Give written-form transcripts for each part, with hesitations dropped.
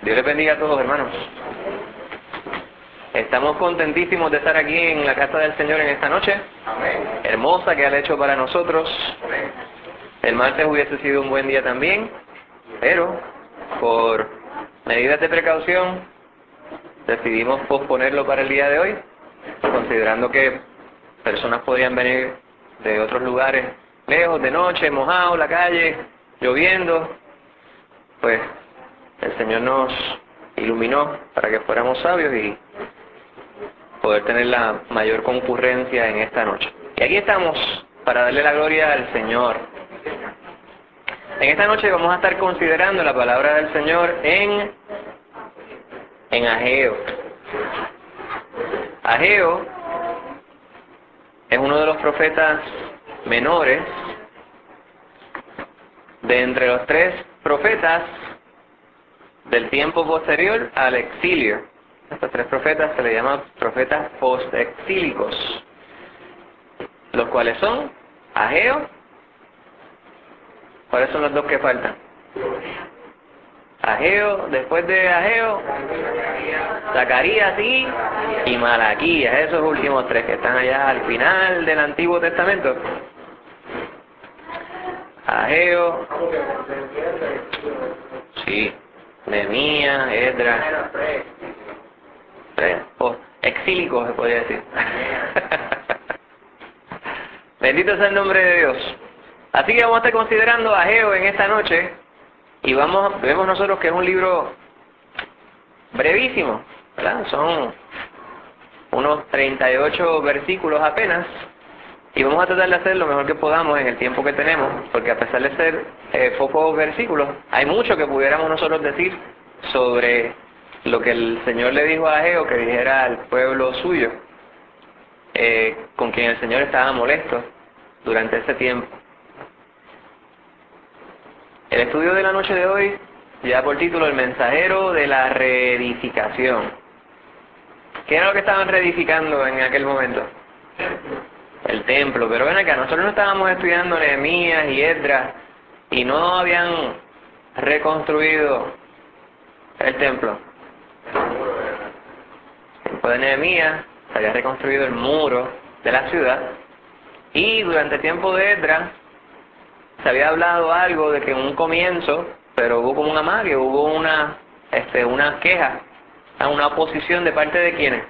Dios les bendiga a todos, hermanos. Estamos contentísimos de estar aquí en la casa del Señor en esta noche. Amén. Hermosa que ha hecho para nosotros. Amén. El martes hubiese sido un buen día también, pero por medidas de precaución decidimos posponerlo para el día de hoy, considerando que personas podrían venir de otros lugares lejos, de noche, mojado, la calle, lloviendo. Pues el Señor nos iluminó para que fuéramos sabios y poder tener la mayor concurrencia en esta noche. Y aquí estamos para darle la gloria al Señor. En esta noche vamos a estar considerando la palabra del Señor en Ageo. Ageo es uno de los profetas menores de entre los tres profetas del tiempo posterior al exilio. Estos tres profetas se les llama profetas postexílicos, los cuales son Ageo. ¿Cuáles son los dos que faltan? Ageo, después de Ageo, Zacarías y Malaquías, esos últimos tres que están allá al final del Antiguo Testamento. Ageo, sí, Nehemías, Esdras, exílicos se podría decir. Bendito sea el nombre de Dios. Así que vamos a estar considerando Ageo en esta noche y vemos nosotros que es un libro brevísimo, ¿verdad? Son unos 38 versículos apenas y vamos a tratar de hacer lo mejor que podamos en el tiempo que tenemos, porque a pesar de ser pocos versículos, hay mucho que pudiéramos nosotros decir sobre lo que el Señor le dijo a Ageo que dijera al pueblo suyo, con quien el Señor estaba molesto durante ese tiempo. El estudio de la noche de hoy lleva por título El mensajero de la reedificación. ¿Qué era lo que estaban reedificando en aquel momento? El templo. Pero ven acá, nosotros no estábamos estudiando Nehemías y Esdras y no habían reconstruido el templo. Después de Nehemías se había reconstruido el muro de la ciudad y durante el tiempo de Esdras se había hablado algo de que en un comienzo, pero hubo como un amague, hubo una queja, una oposición de parte de quienes,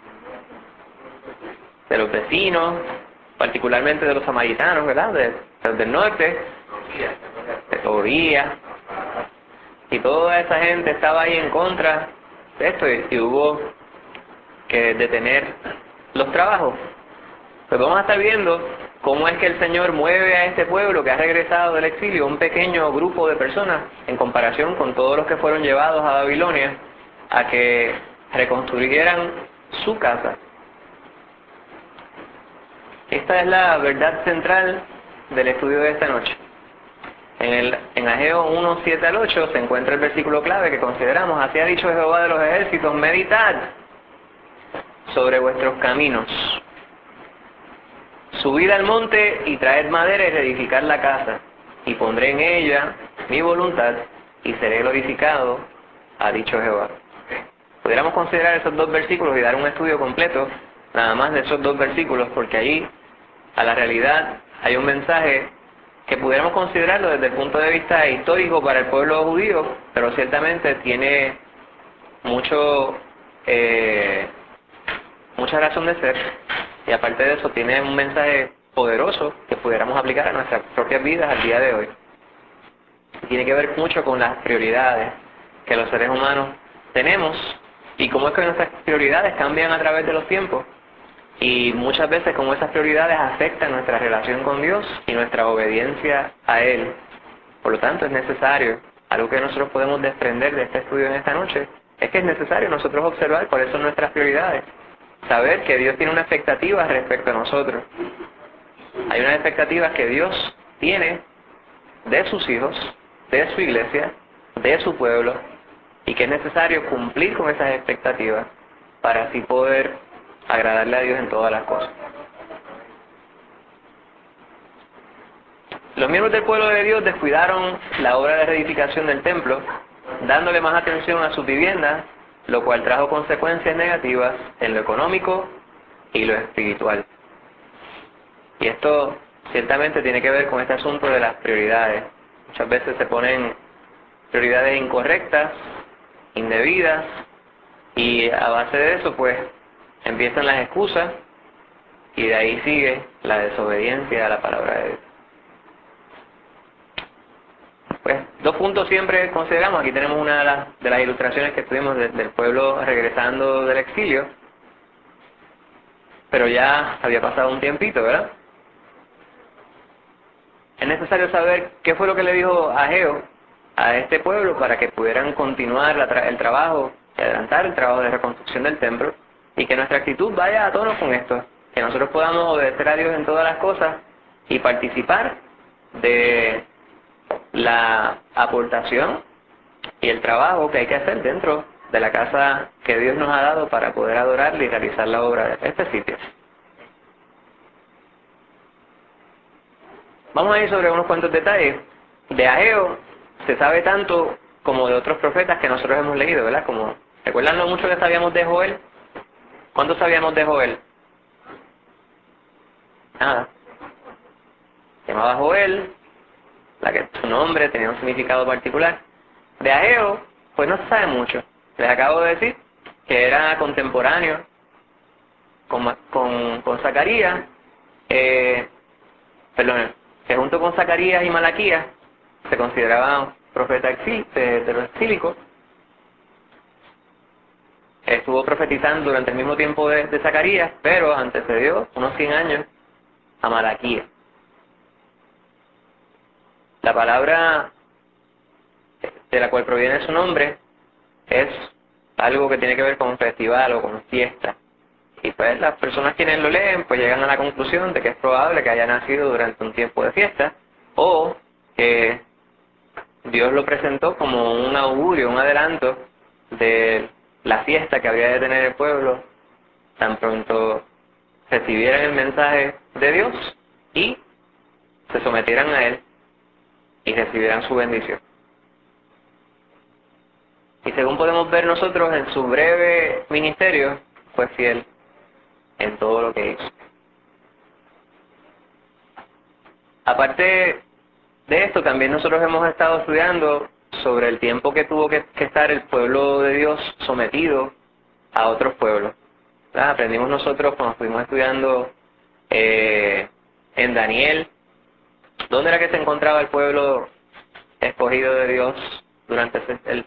de los vecinos, particularmente de los samaritanos, ¿verdad? De los del norte, de Tobías, y toda esa gente estaba ahí en contra de esto y hubo que detener los trabajos. Pues vamos a estar viendo cómo es que el Señor mueve a este pueblo que ha regresado del exilio, un pequeño grupo de personas, en comparación con todos los que fueron llevados a Babilonia, a que reconstruyeran su casa. Esta es la verdad central del estudio de esta noche. En Ageo 1, 7 al 8 se encuentra el versículo clave que consideramos. Así ha dicho Jehová de los ejércitos: meditad sobre vuestros caminos. Subid al monte y traed madera y reedificad la casa, y pondré en ella mi voluntad y seré glorificado, ha dicho Jehová. Pudiéramos considerar esos dos versículos y dar un estudio completo nada más de esos dos versículos, porque allí a la realidad hay un mensaje que pudiéramos considerarlo desde el punto de vista histórico para el pueblo judío, pero ciertamente tiene mucha razón de ser. Y aparte de eso, tiene un mensaje poderoso que pudiéramos aplicar a nuestras propias vidas al día de hoy. Tiene que ver mucho con las prioridades que los seres humanos tenemos y cómo es que nuestras prioridades cambian a través de los tiempos. Y muchas veces cómo esas prioridades afectan nuestra relación con Dios y nuestra obediencia a Él. Por lo tanto, es necesario, algo que nosotros podemos desprender de este estudio en esta noche, es que es necesario nosotros observar cuáles son nuestras prioridades. Saber que Dios tiene una expectativa respecto a nosotros. Hay unas expectativas que Dios tiene de sus hijos, de su iglesia, de su pueblo, y que es necesario cumplir con esas expectativas para así poder agradarle a Dios en todas las cosas. Los miembros del pueblo de Dios descuidaron la obra de reedificación del templo dándole más atención a sus viviendas, lo cual trajo consecuencias negativas en lo económico y lo espiritual. Y esto ciertamente tiene que ver con este asunto de las prioridades. Muchas veces se ponen prioridades incorrectas, indebidas, y a base de eso pues empiezan las excusas y de ahí sigue la desobediencia a la palabra de Dios. Pues 2 puntos siempre consideramos. Aquí tenemos una de las ilustraciones que tuvimos del pueblo regresando del exilio, pero ya había pasado un tiempito, ¿verdad? Es necesario saber qué fue lo que le dijo Ageo a este pueblo para que pudieran continuar el trabajo y adelantar el trabajo de reconstrucción del templo, y que nuestra actitud vaya a tono con esto, que nosotros podamos obedecer a Dios en todas las cosas y participar de la aportación y el trabajo que hay que hacer dentro de la casa que Dios nos ha dado para poder adorarle y realizar la obra de este sitio. Vamos a ir sobre unos cuantos detalles. De Ageo se sabe tanto como de otros profetas que nosotros hemos leído, ¿verdad? Como, ¿recuerdan lo mucho que sabíamos de Joel? ¿Cuánto sabíamos de Joel? Nada. Se llamaba Joel, su nombre tenía un significado particular. De Ageo, pues no se sabe mucho. Les acabo de decir que era contemporáneo con Zacarías, perdón, que junto con Zacarías y Malaquías se consideraban profetas de los exílicos. Estuvo profetizando durante el mismo tiempo de Zacarías, pero antecedió unos 100 años a Malaquías. La palabra de la cual proviene su nombre es algo que tiene que ver con un festival o con fiesta. Y pues las personas quienes lo leen pues llegan a la conclusión de que es probable que haya nacido durante un tiempo de fiesta, o que Dios lo presentó como un augurio, un adelanto de la fiesta que habría de tener el pueblo tan pronto recibieran el mensaje de Dios y se sometieran a él y recibieran su bendición. Y según podemos ver nosotros, en su breve ministerio fue fiel en todo lo que hizo. Aparte de esto, también nosotros hemos estado estudiando sobre el tiempo que tuvo que estar el pueblo de Dios sometido a otros pueblos. ¿Verdad? Aprendimos nosotros cuando estuvimos estudiando en Daniel, dónde era que se encontraba el pueblo escogido de Dios durante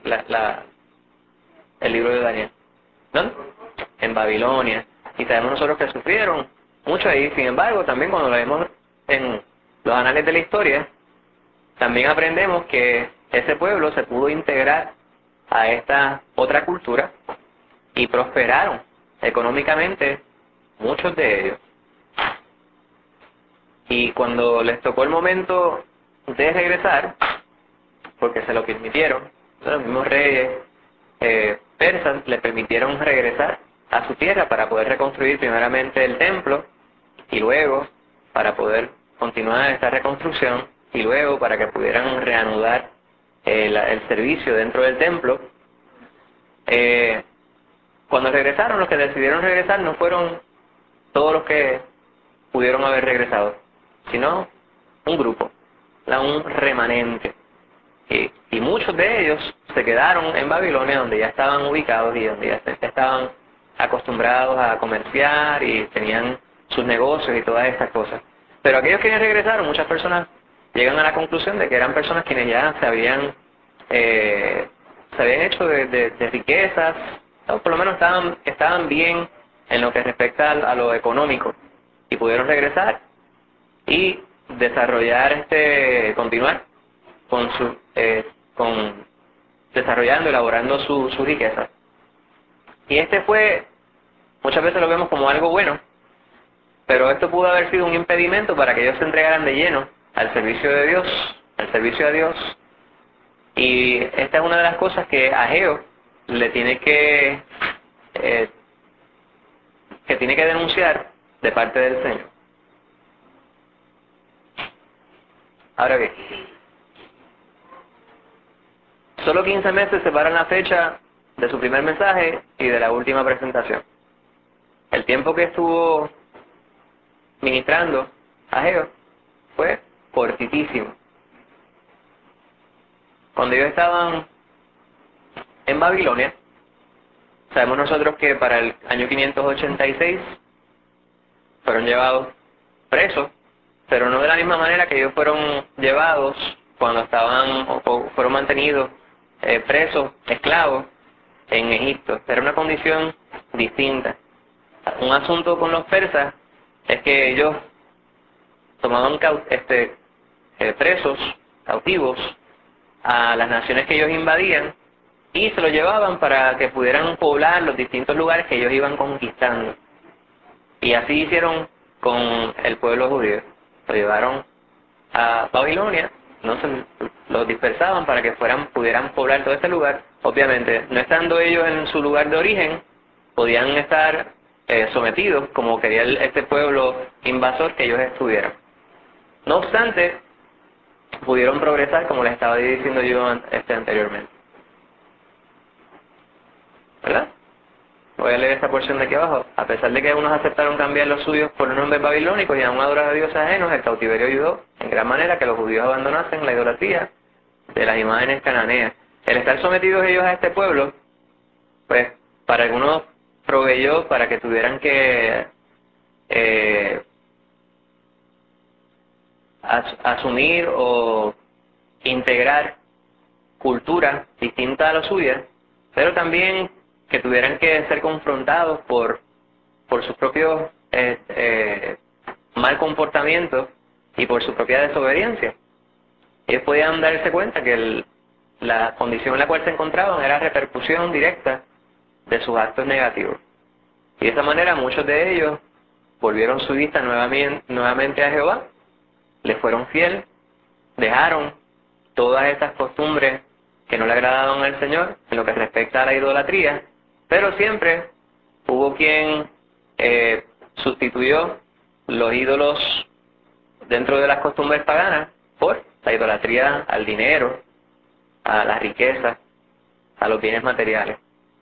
el libro de Daniel. ¿Dónde? En Babilonia. Y sabemos nosotros que sufrieron mucho ahí. Sin embargo, también cuando lo vemos en los anales de la historia, también aprendemos que ese pueblo se pudo integrar a esta otra cultura y prosperaron económicamente muchos de ellos. Y cuando les tocó el momento de regresar, porque se lo permitieron, los mismos reyes persas le permitieron regresar a su tierra para poder reconstruir primeramente el templo y luego para poder continuar esta reconstrucción y luego para que pudieran reanudar el servicio dentro del templo. Cuando regresaron, los que decidieron regresar no fueron todos los que pudieron haber regresado, sino un grupo, un remanente. Y muchos de ellos se quedaron en Babilonia, donde ya estaban ubicados y donde ya estaban acostumbrados a comerciar y tenían sus negocios y todas estas cosas. Pero aquellos que regresaron, muchas personas llegan a la conclusión de que eran personas quienes ya se habían hecho de riquezas, o por lo menos estaban bien en lo que respecta a lo económico, y pudieron regresar y desarrollar continuar con desarrollando, elaborando su riqueza. Y muchas veces lo vemos como algo bueno, pero esto pudo haber sido un impedimento para que ellos se entregaran de lleno al servicio de Dios, al servicio a Dios. Y esta es una de las cosas que Ageo le tiene que denunciar de parte del Señor. Ahora bien, Solo 15 meses separan la fecha de su primer mensaje y de la última presentación. El tiempo que estuvo ministrando a Ageo fue cortitísimo. Cuando ellos estaban en Babilonia, sabemos nosotros que para el año 586 fueron llevados presos, pero no de la misma manera que ellos fueron llevados cuando estaban o fueron mantenidos presos, esclavos en Egipto. Era una condición distinta. Un asunto con los persas es que ellos tomaban presos, cautivos, a las naciones que ellos invadían y se los llevaban para que pudieran poblar los distintos lugares que ellos iban conquistando. Y así hicieron con el pueblo judío. Lo llevaron a Babilonia, los dispersaban para que pudieran poblar todo este lugar. Obviamente, no estando ellos en su lugar de origen, podían estar sometidos como quería este pueblo invasor que ellos estuvieran. No obstante, pudieron progresar como les estaba diciendo yo anteriormente. ¿Verdad? Voy a leer esta porción de aquí abajo. A pesar de que unos aceptaron cambiar los suyos por los nombres babilónicos y aún adorar a dioses ajenos, el cautiverio ayudó en gran manera que los judíos abandonasen la idolatría de las imágenes cananeas. El estar sometidos ellos a este pueblo, pues para algunos proveyó para que tuvieran que asumir o integrar cultura distinta a la suya, pero también que tuvieran que ser confrontados por sus propios mal comportamientos y por su propia desobediencia. Ellos podían darse cuenta que la condición en la cual se encontraban era repercusión directa de sus actos negativos. Y de esa manera muchos de ellos volvieron su vista nuevamente a Jehová, le fueron fiel, dejaron todas estas costumbres que no le agradaban al Señor en lo que respecta a la idolatría, pero siempre hubo quien sustituyó los ídolos dentro de las costumbres paganas por la idolatría al dinero, a la riqueza, a los bienes materiales.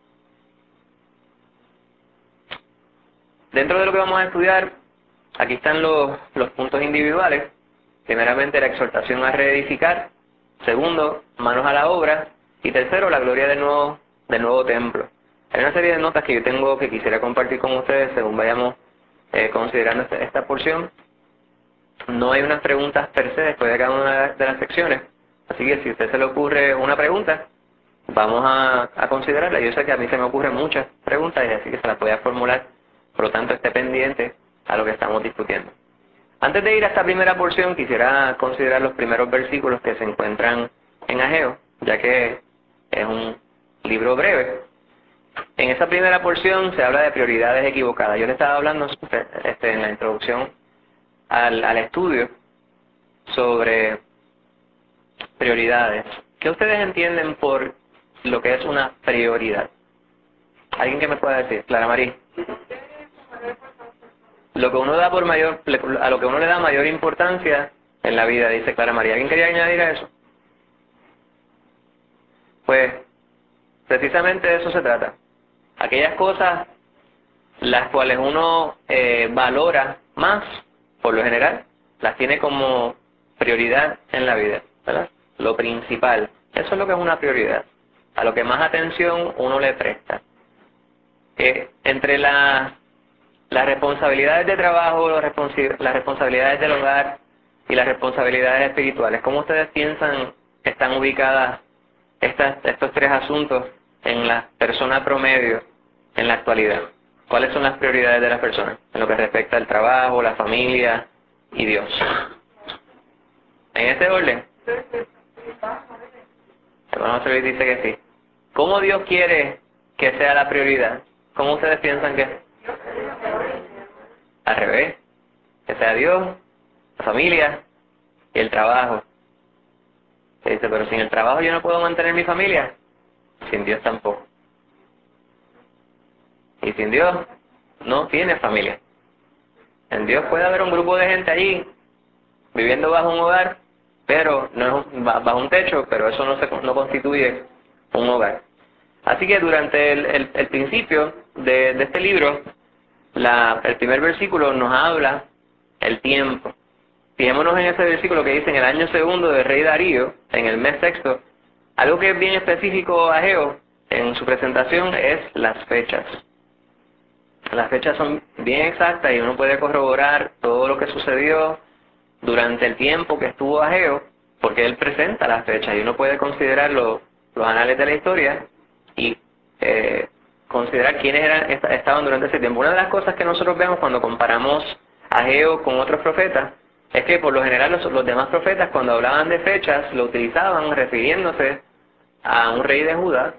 Dentro de lo que vamos a estudiar, aquí están los puntos individuales. Primeramente, la exhortación a reedificar. Segundo, manos a la obra. Y tercero, la gloria del nuevo templo. Hay una serie de notas que yo tengo que quisiera compartir con ustedes según vayamos considerando esta porción. No hay unas preguntas per se después de cada una de las secciones. Así que si a usted se le ocurre una pregunta, vamos a considerarla. Yo sé que a mí se me ocurren muchas preguntas y así que se las voy a formular. Por lo tanto, esté pendiente a lo que estamos discutiendo. Antes de ir a esta primera porción, quisiera considerar los primeros versículos que se encuentran en Ageo, ya que es un libro breve. En esa primera porción se habla de prioridades equivocadas. Yo le estaba hablando en la introducción al estudio sobre prioridades. ¿Qué ustedes entienden por lo que es una prioridad? ¿Alguien que me pueda decir? Clara María. Lo que uno da a lo que uno le da mayor importancia en la vida, dice Clara María. ¿Alguien quería añadir a eso? Pues precisamente de eso se trata. Aquellas cosas las cuales uno valora más, por lo general, las tiene como prioridad en la vida, ¿verdad? Lo principal. Eso es lo que es una prioridad. A lo que más atención uno le presta. Entre las responsabilidades de trabajo, las responsabilidades del hogar y las responsabilidades espirituales, ¿cómo ustedes piensan que están ubicadas estos tres asuntos en la persona promedio en la actualidad? ¿Cuáles son las prioridades de las personas en lo que respecta al trabajo, la familia y Dios? En este orden, el hermano Solís dice que sí. ¿Cómo Dios quiere que sea la prioridad? ¿Cómo ustedes piensan que es? Al revés, que sea Dios, la familia y el trabajo. Se dice, pero sin el trabajo yo no puedo mantener mi familia. Sin Dios tampoco. Y sin Dios no tiene familia. En Dios puede haber un grupo de gente allí viviendo bajo un hogar, pero no es bajo un techo, pero eso no constituye un hogar. Así que durante el principio de este libro, el primer versículo nos habla el tiempo. Fijémonos en ese versículo que dice: en el año segundo del rey Darío, en el mes sexto. Algo que es bien específico a Ageo en su presentación es las fechas. Las fechas son bien exactas y uno puede corroborar todo lo que sucedió durante el tiempo que estuvo Ageo, porque él presenta las fechas y uno puede considerar los anales de la historia y considerar quiénes estaban durante ese tiempo. Una de las cosas que nosotros vemos cuando comparamos a Ageo con otros profetas es que por lo general los demás profetas, cuando hablaban de fechas, lo utilizaban refiriéndose a un rey de Judá,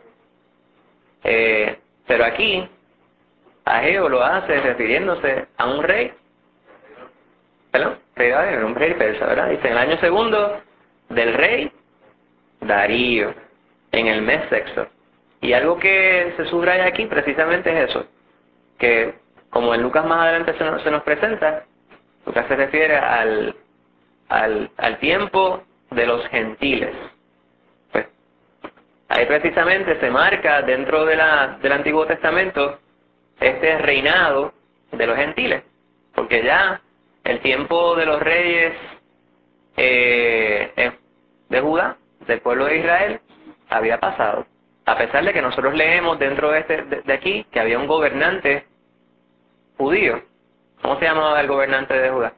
pero aquí Ageo lo hace refiriéndose a un rey, perdón, un rey persa, ¿verdad? Dice: en el año segundo del rey Darío, en el mes sexto. Y algo que se subraya aquí precisamente es eso, que como en Lucas más adelante se nos presenta, Lucas se refiere al tiempo de los gentiles. Pues ahí precisamente se marca dentro del Antiguo Testamento este reinado de los gentiles, porque ya el tiempo de los reyes de Judá, del pueblo de Israel, había pasado. A pesar de que nosotros leemos dentro de aquí que había un gobernante judío. ¿Cómo se llamaba el gobernante de Judá?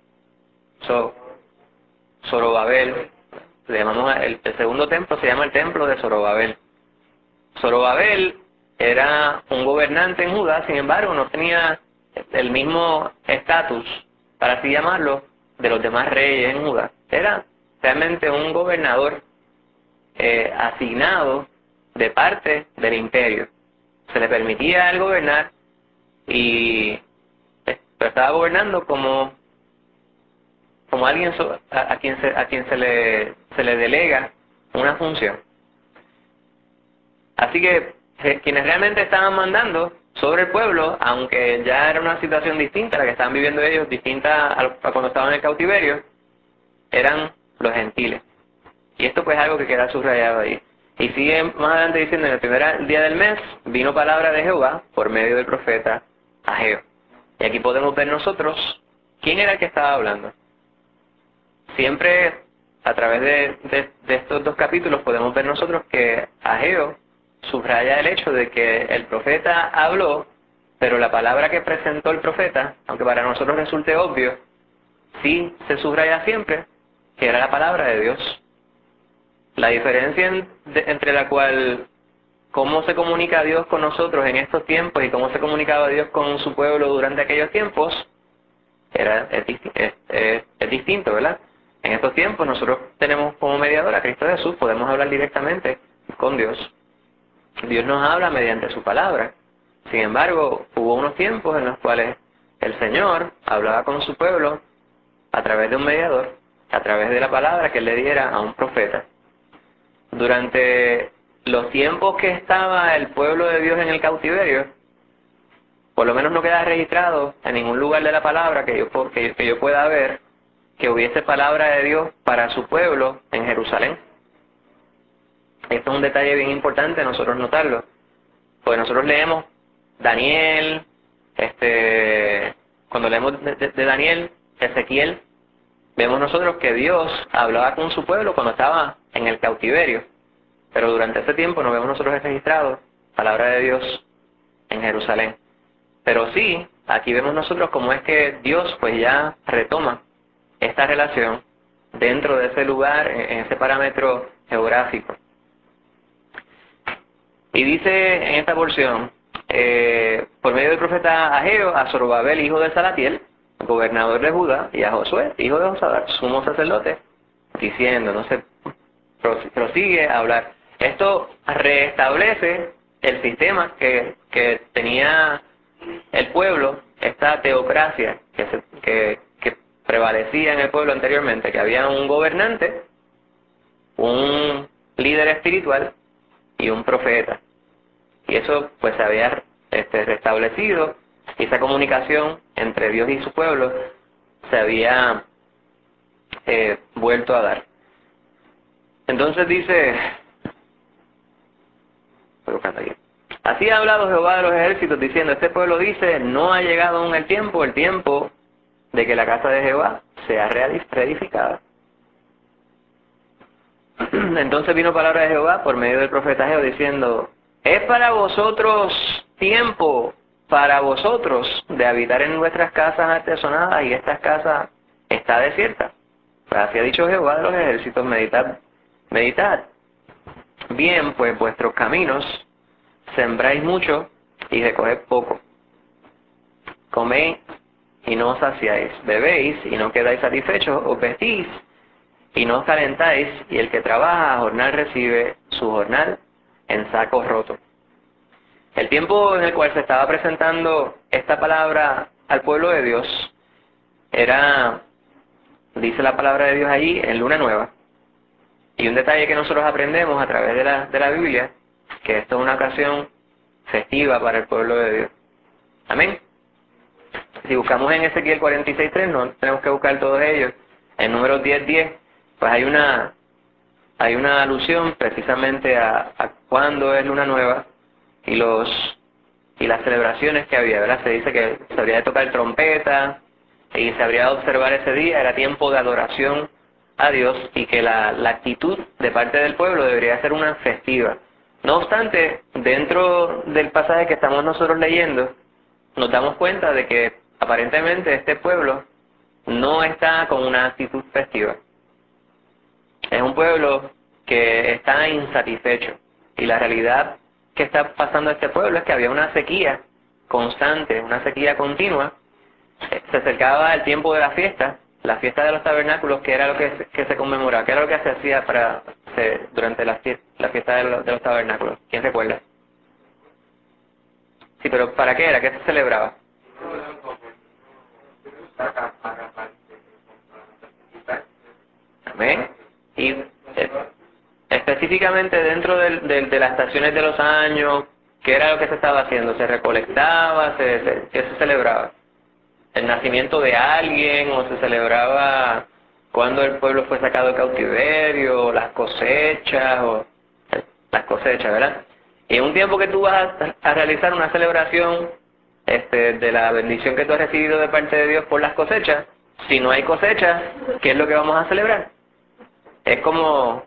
Zorobabel. Le llamamos el segundo templo, se llama el templo de Zorobabel. Zorobabel era un gobernante en Judá, sin embargo no tenía el mismo estatus, para así llamarlo, de los demás reyes en Judá. Era realmente un gobernador asignado de parte del imperio. Se le permitía a él gobernar y pero estaba gobernando como alguien a quien se le delega una función. Así que quienes realmente estaban mandando sobre el pueblo, aunque ya era una situación distinta, la que estaban viviendo ellos, distinta a cuando estaban en el cautiverio, eran los gentiles. Y esto pues es algo que queda subrayado ahí. Y sigue más adelante diciendo: en el primer día del mes vino palabra de Jehová por medio del profeta Ageo. Y aquí podemos ver nosotros quién era el que estaba hablando. Siempre a través de estos dos capítulos podemos ver nosotros que Ageo subraya el hecho de que el profeta habló, pero la palabra que presentó el profeta, aunque para nosotros resulte obvio, sí se subraya siempre que era la palabra de Dios. La diferencia entre la cual cómo se comunica Dios con nosotros en estos tiempos y cómo se comunicaba Dios con su pueblo durante aquellos tiempos es distinto, ¿verdad? En estos tiempos nosotros tenemos como mediador a Cristo Jesús, podemos hablar directamente con Dios. Dios nos habla mediante su palabra. Sin embargo, hubo unos tiempos en los cuales el Señor hablaba con su pueblo a través de un mediador, a través de la palabra que Él le diera a un profeta. Durante los tiempos que estaba el pueblo de Dios en el cautiverio, por lo menos no queda registrado en ningún lugar de la palabra que yo pueda ver que hubiese palabra de Dios para su pueblo en Jerusalén. Esto es un detalle bien importante nosotros notarlo, porque nosotros leemos Daniel, cuando leemos de Daniel, Ezequiel, vemos nosotros que Dios hablaba con su pueblo cuando estaba en el cautiverio, pero durante ese tiempo no vemos nosotros registrado palabra de Dios en Jerusalén. Pero sí, aquí vemos nosotros cómo es que Dios pues ya retoma esta relación dentro de ese lugar, en ese parámetro geográfico. Y dice en esta porción, por medio del profeta Ageo, a Zorobabel, hijo de Salatiel, gobernador de Judá, y a Josué, hijo de Josadac, sumo sacerdote, diciendo, no se prosigue a hablar. Esto restablece el sistema que tenía el pueblo, esta teocracia que prevalecía en el pueblo anteriormente, que había un gobernante, un líder espiritual y un profeta. Y eso pues se había restablecido, y esa comunicación entre Dios y su pueblo se había vuelto a dar. Entonces dice, estoy buscando aquí. Así ha hablado Jehová de los ejércitos, diciendo, este pueblo dice, no ha llegado aún el tiempo de que la casa de Jehová sea reedificada. Entonces vino palabra de Jehová por medio del profeta Ageo diciendo, es para vosotros tiempo, para vosotros, de habitar en vuestras casas artesonadas, y esta casa está desierta. Pues así ha dicho Jehová de los ejércitos, meditad. Bien, pues vuestros caminos, sembráis mucho y recoged poco. Coméis y no os saciáis, bebéis y no quedáis satisfechos, os vestís y no os calentáis, y el que trabaja a jornal recibe su jornal en saco roto. El tiempo en el cual se estaba presentando esta palabra al pueblo de Dios era, dice la palabra de Dios allí, en luna nueva. Y un detalle que nosotros aprendemos a través de la Biblia, que esto es una ocasión festiva para el pueblo de Dios. Amén. Si buscamos en Ezequiel 46:3, no tenemos que buscar todos ellos. En Números 10:10, pues hay una alusión precisamente a cuándo es luna nueva y las celebraciones que había, ¿verdad? Se dice que se habría de tocar trompeta y se habría de observar ese día, era tiempo de adoración a Dios, y que la actitud de parte del pueblo debería ser una festiva. No obstante, dentro del pasaje que estamos nosotros leyendo, nos damos cuenta de que aparentemente este pueblo no está con una actitud festiva. Es un pueblo que está insatisfecho, y la realidad que está pasando a este pueblo es que había una sequía constante, una sequía continua. Se acercaba el tiempo de la fiesta de los tabernáculos, que era lo que se conmemoraba, que era lo que se hacía durante la fiesta de los tabernáculos. ¿Quién recuerda? Sí, pero ¿para qué era? ¿Qué se celebraba? Amén. Y específicamente dentro de las estaciones de los años, ¿qué era lo que se estaba haciendo? ¿Se recolectaba? ¿Qué se celebraba? ¿El nacimiento de alguien? ¿O se celebraba cuando el pueblo fue sacado de cautiverio? ¿Las cosechas? Las cosechas, ¿verdad? Y en un tiempo que tú vas a realizar una celebración de la bendición que tú has recibido de parte de Dios por las cosechas, si no hay cosechas, ¿qué es lo que vamos a celebrar? Es como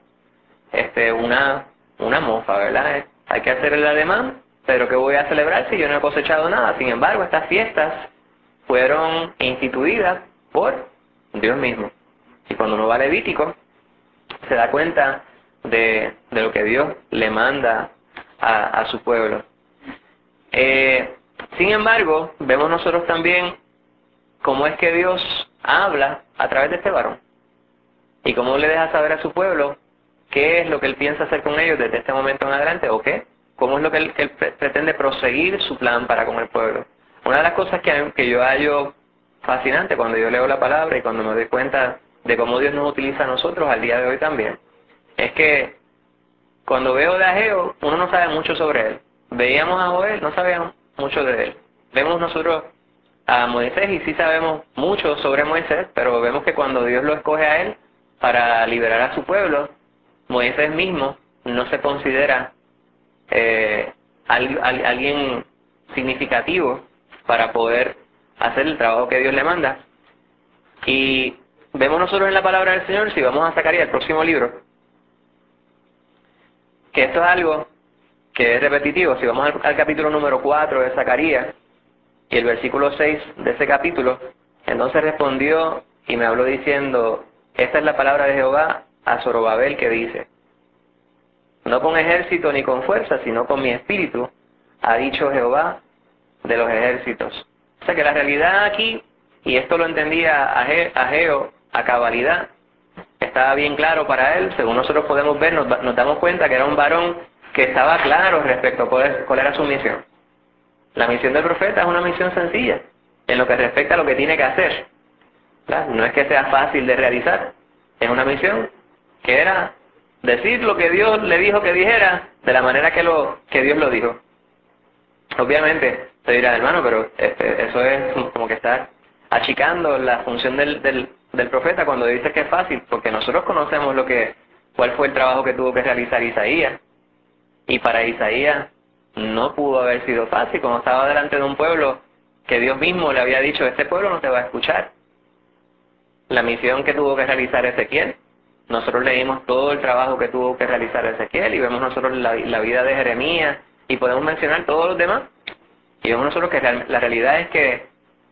una mofa, ¿verdad? Hay que hacer el ademán, pero ¿qué voy a celebrar si yo no he cosechado nada? Sin embargo, estas fiestas fueron instituidas por Dios mismo. Y cuando uno va a Levítico, se da cuenta de lo que Dios le manda a su pueblo. Sin embargo, vemos nosotros también cómo es que Dios habla a través de este varón. Y cómo le deja saber a su pueblo qué es lo que él piensa hacer con ellos desde este momento en adelante, o qué, cómo es lo que él pretende proseguir su plan para con el pueblo. Una de las cosas que yo hallo fascinante cuando yo leo la palabra y cuando me doy cuenta de cómo Dios nos utiliza a nosotros al día de hoy también, es que cuando veo de Ageo, uno no sabe mucho sobre él. Veíamos a Joel, no sabíamos mucho de él. Vemos nosotros a Moisés y sí sabemos mucho sobre Moisés, pero vemos que cuando Dios lo escoge a él para liberar a su pueblo, Moisés mismo no se considera alguien significativo para poder hacer el trabajo que Dios le manda. Y vemos nosotros en la palabra del Señor, si vamos a Zacarías, el próximo libro, que esto es algo que es repetitivo. Si vamos al capítulo número 4 de Zacarías y el versículo 6 de ese capítulo, entonces respondió y me habló diciendo, esta es la palabra de Jehová a Zorobabel, que dice, no con ejército ni con fuerza, sino con mi espíritu, ha dicho Jehová de los ejércitos. O sea que la realidad aquí, y esto lo entendía Ageo a cabalidad, estaba bien claro para él. Según nosotros podemos ver, nos damos cuenta que era un varón que estaba claro respecto a cuál era su misión. La misión del profeta es una misión sencilla, en lo que respecta a lo que tiene que hacer, ¿verdad? No es que sea fácil de realizar, es una misión que era decir lo que Dios le dijo que dijera, de la manera que Dios lo dijo. Obviamente, te dirá, hermano, pero eso es como que estar achicando la función del profeta cuando dice que es fácil, porque nosotros conocemos lo que cuál fue el trabajo que tuvo que realizar Isaías. Y para Isaías no pudo haber sido fácil cuando estaba delante de un pueblo que Dios mismo le había dicho, este pueblo no te va a escuchar. La misión que tuvo que realizar Ezequiel, nosotros leímos todo el trabajo que tuvo que realizar Ezequiel y vemos nosotros la vida de Jeremías y podemos mencionar todos los demás. Y vemos nosotros que la realidad es que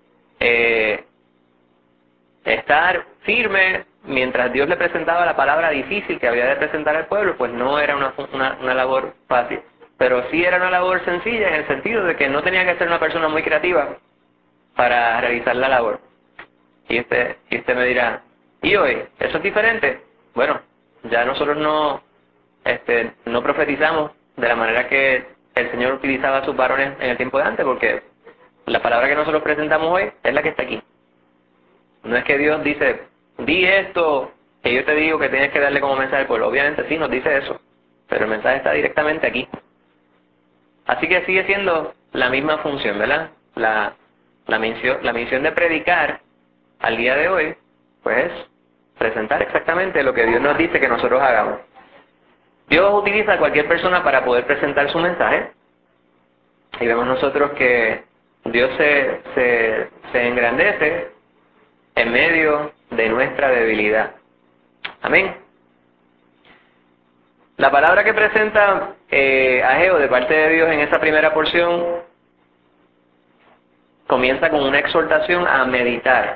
estar firme mientras Dios le presentaba la palabra difícil que había de presentar al pueblo, pues no era una labor fácil. Pero sí era una labor sencilla en el sentido de que no tenía que ser una persona muy creativa para realizar la labor. Y usted me dirá, ¿y hoy? ¿Eso es diferente? Bueno, ya nosotros no profetizamos de la manera que el Señor utilizaba a sus varones en el tiempo de antes, porque la palabra que nosotros presentamos hoy es la que está aquí. No es que Dios dice, di esto, que yo te digo que tienes que darle como mensaje al pueblo. Obviamente sí nos dice eso, pero el mensaje está directamente aquí. Así que sigue siendo la misma función, ¿verdad? La misión de predicar al día de hoy, pues es presentar exactamente lo que Dios nos dice que nosotros hagamos. Dios utiliza a cualquier persona para poder presentar su mensaje, y vemos nosotros que Dios se engrandece en medio de nuestra debilidad. Amén. La palabra que presenta Ageo de parte de Dios en esa primera porción comienza con una exhortación a meditar.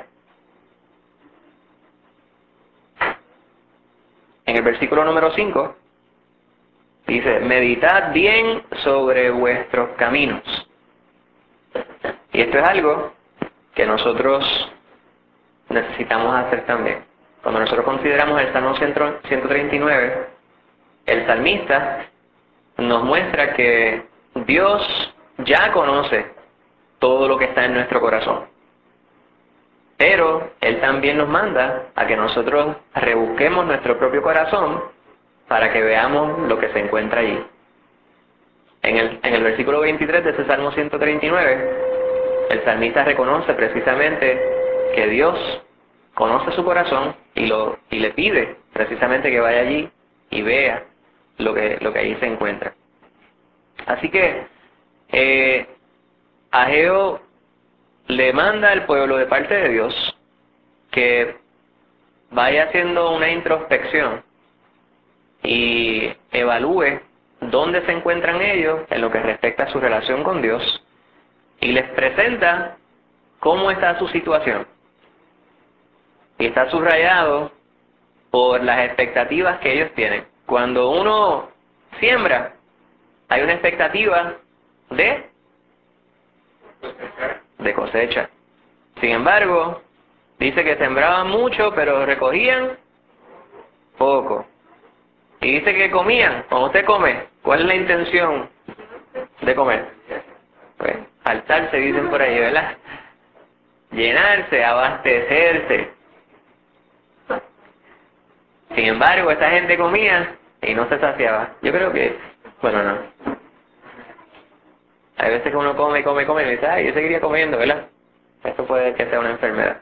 En el versículo número 5 dice, meditad bien sobre vuestros caminos. Y esto es algo que nosotros necesitamos hacer también. Cuando nosotros consideramos el Salmo 139, el salmista nos muestra que Dios ya conoce todo lo que está en nuestro corazón. Pero Él también nos manda a que nosotros rebusquemos nuestro propio corazón para que veamos lo que se encuentra allí. En el versículo 23 de ese Salmo 139, el salmista reconoce precisamente que Dios conoce su corazón y le pide precisamente que vaya allí y vea lo que allí se encuentra. Así que Ageo le manda al pueblo de parte de Dios que vaya haciendo una introspección y evalúe dónde se encuentran ellos en lo que respecta a su relación con Dios y les presenta cómo está su situación. Y está subrayado por las expectativas que ellos tienen. Cuando uno siembra, hay una expectativa de cosecha. Sin embargo, dice que sembraban mucho, pero recogían poco. Y dice que comían. Cuando usted come, ¿cuál es la intención de comer? Pues, hartarse, dicen por ahí, ¿verdad? Llenarse, abastecerse. Sin embargo, esta gente comía y no se saciaba. Yo creo que, bueno, no. Hay veces que uno come y dice, ay, yo seguiría comiendo, ¿verdad? Esto puede que sea una enfermedad.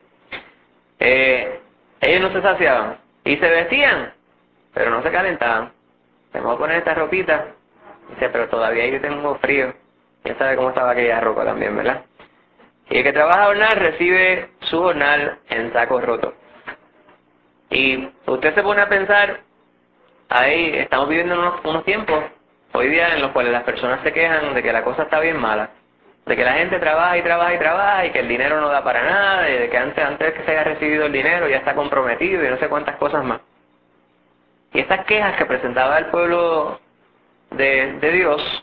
Ellos no se saciaban y se vestían, pero no se calentaban. Me voy a poner esta ropita. Dice, pero todavía yo tengo frío. ¿Quién sabe cómo estaba aquella ropa también, verdad? Y el que trabaja a jornal recibe su jornal en sacos rotos. Y usted se pone a pensar, ahí estamos viviendo unos tiempos hoy día en los cuales las personas se quejan de que la cosa está bien mala, de que la gente trabaja y trabaja y trabaja y que el dinero no da para nada, y de que antes que se haya recibido el dinero ya está comprometido y no sé cuántas cosas más. Y estas quejas que presentaba el pueblo de Dios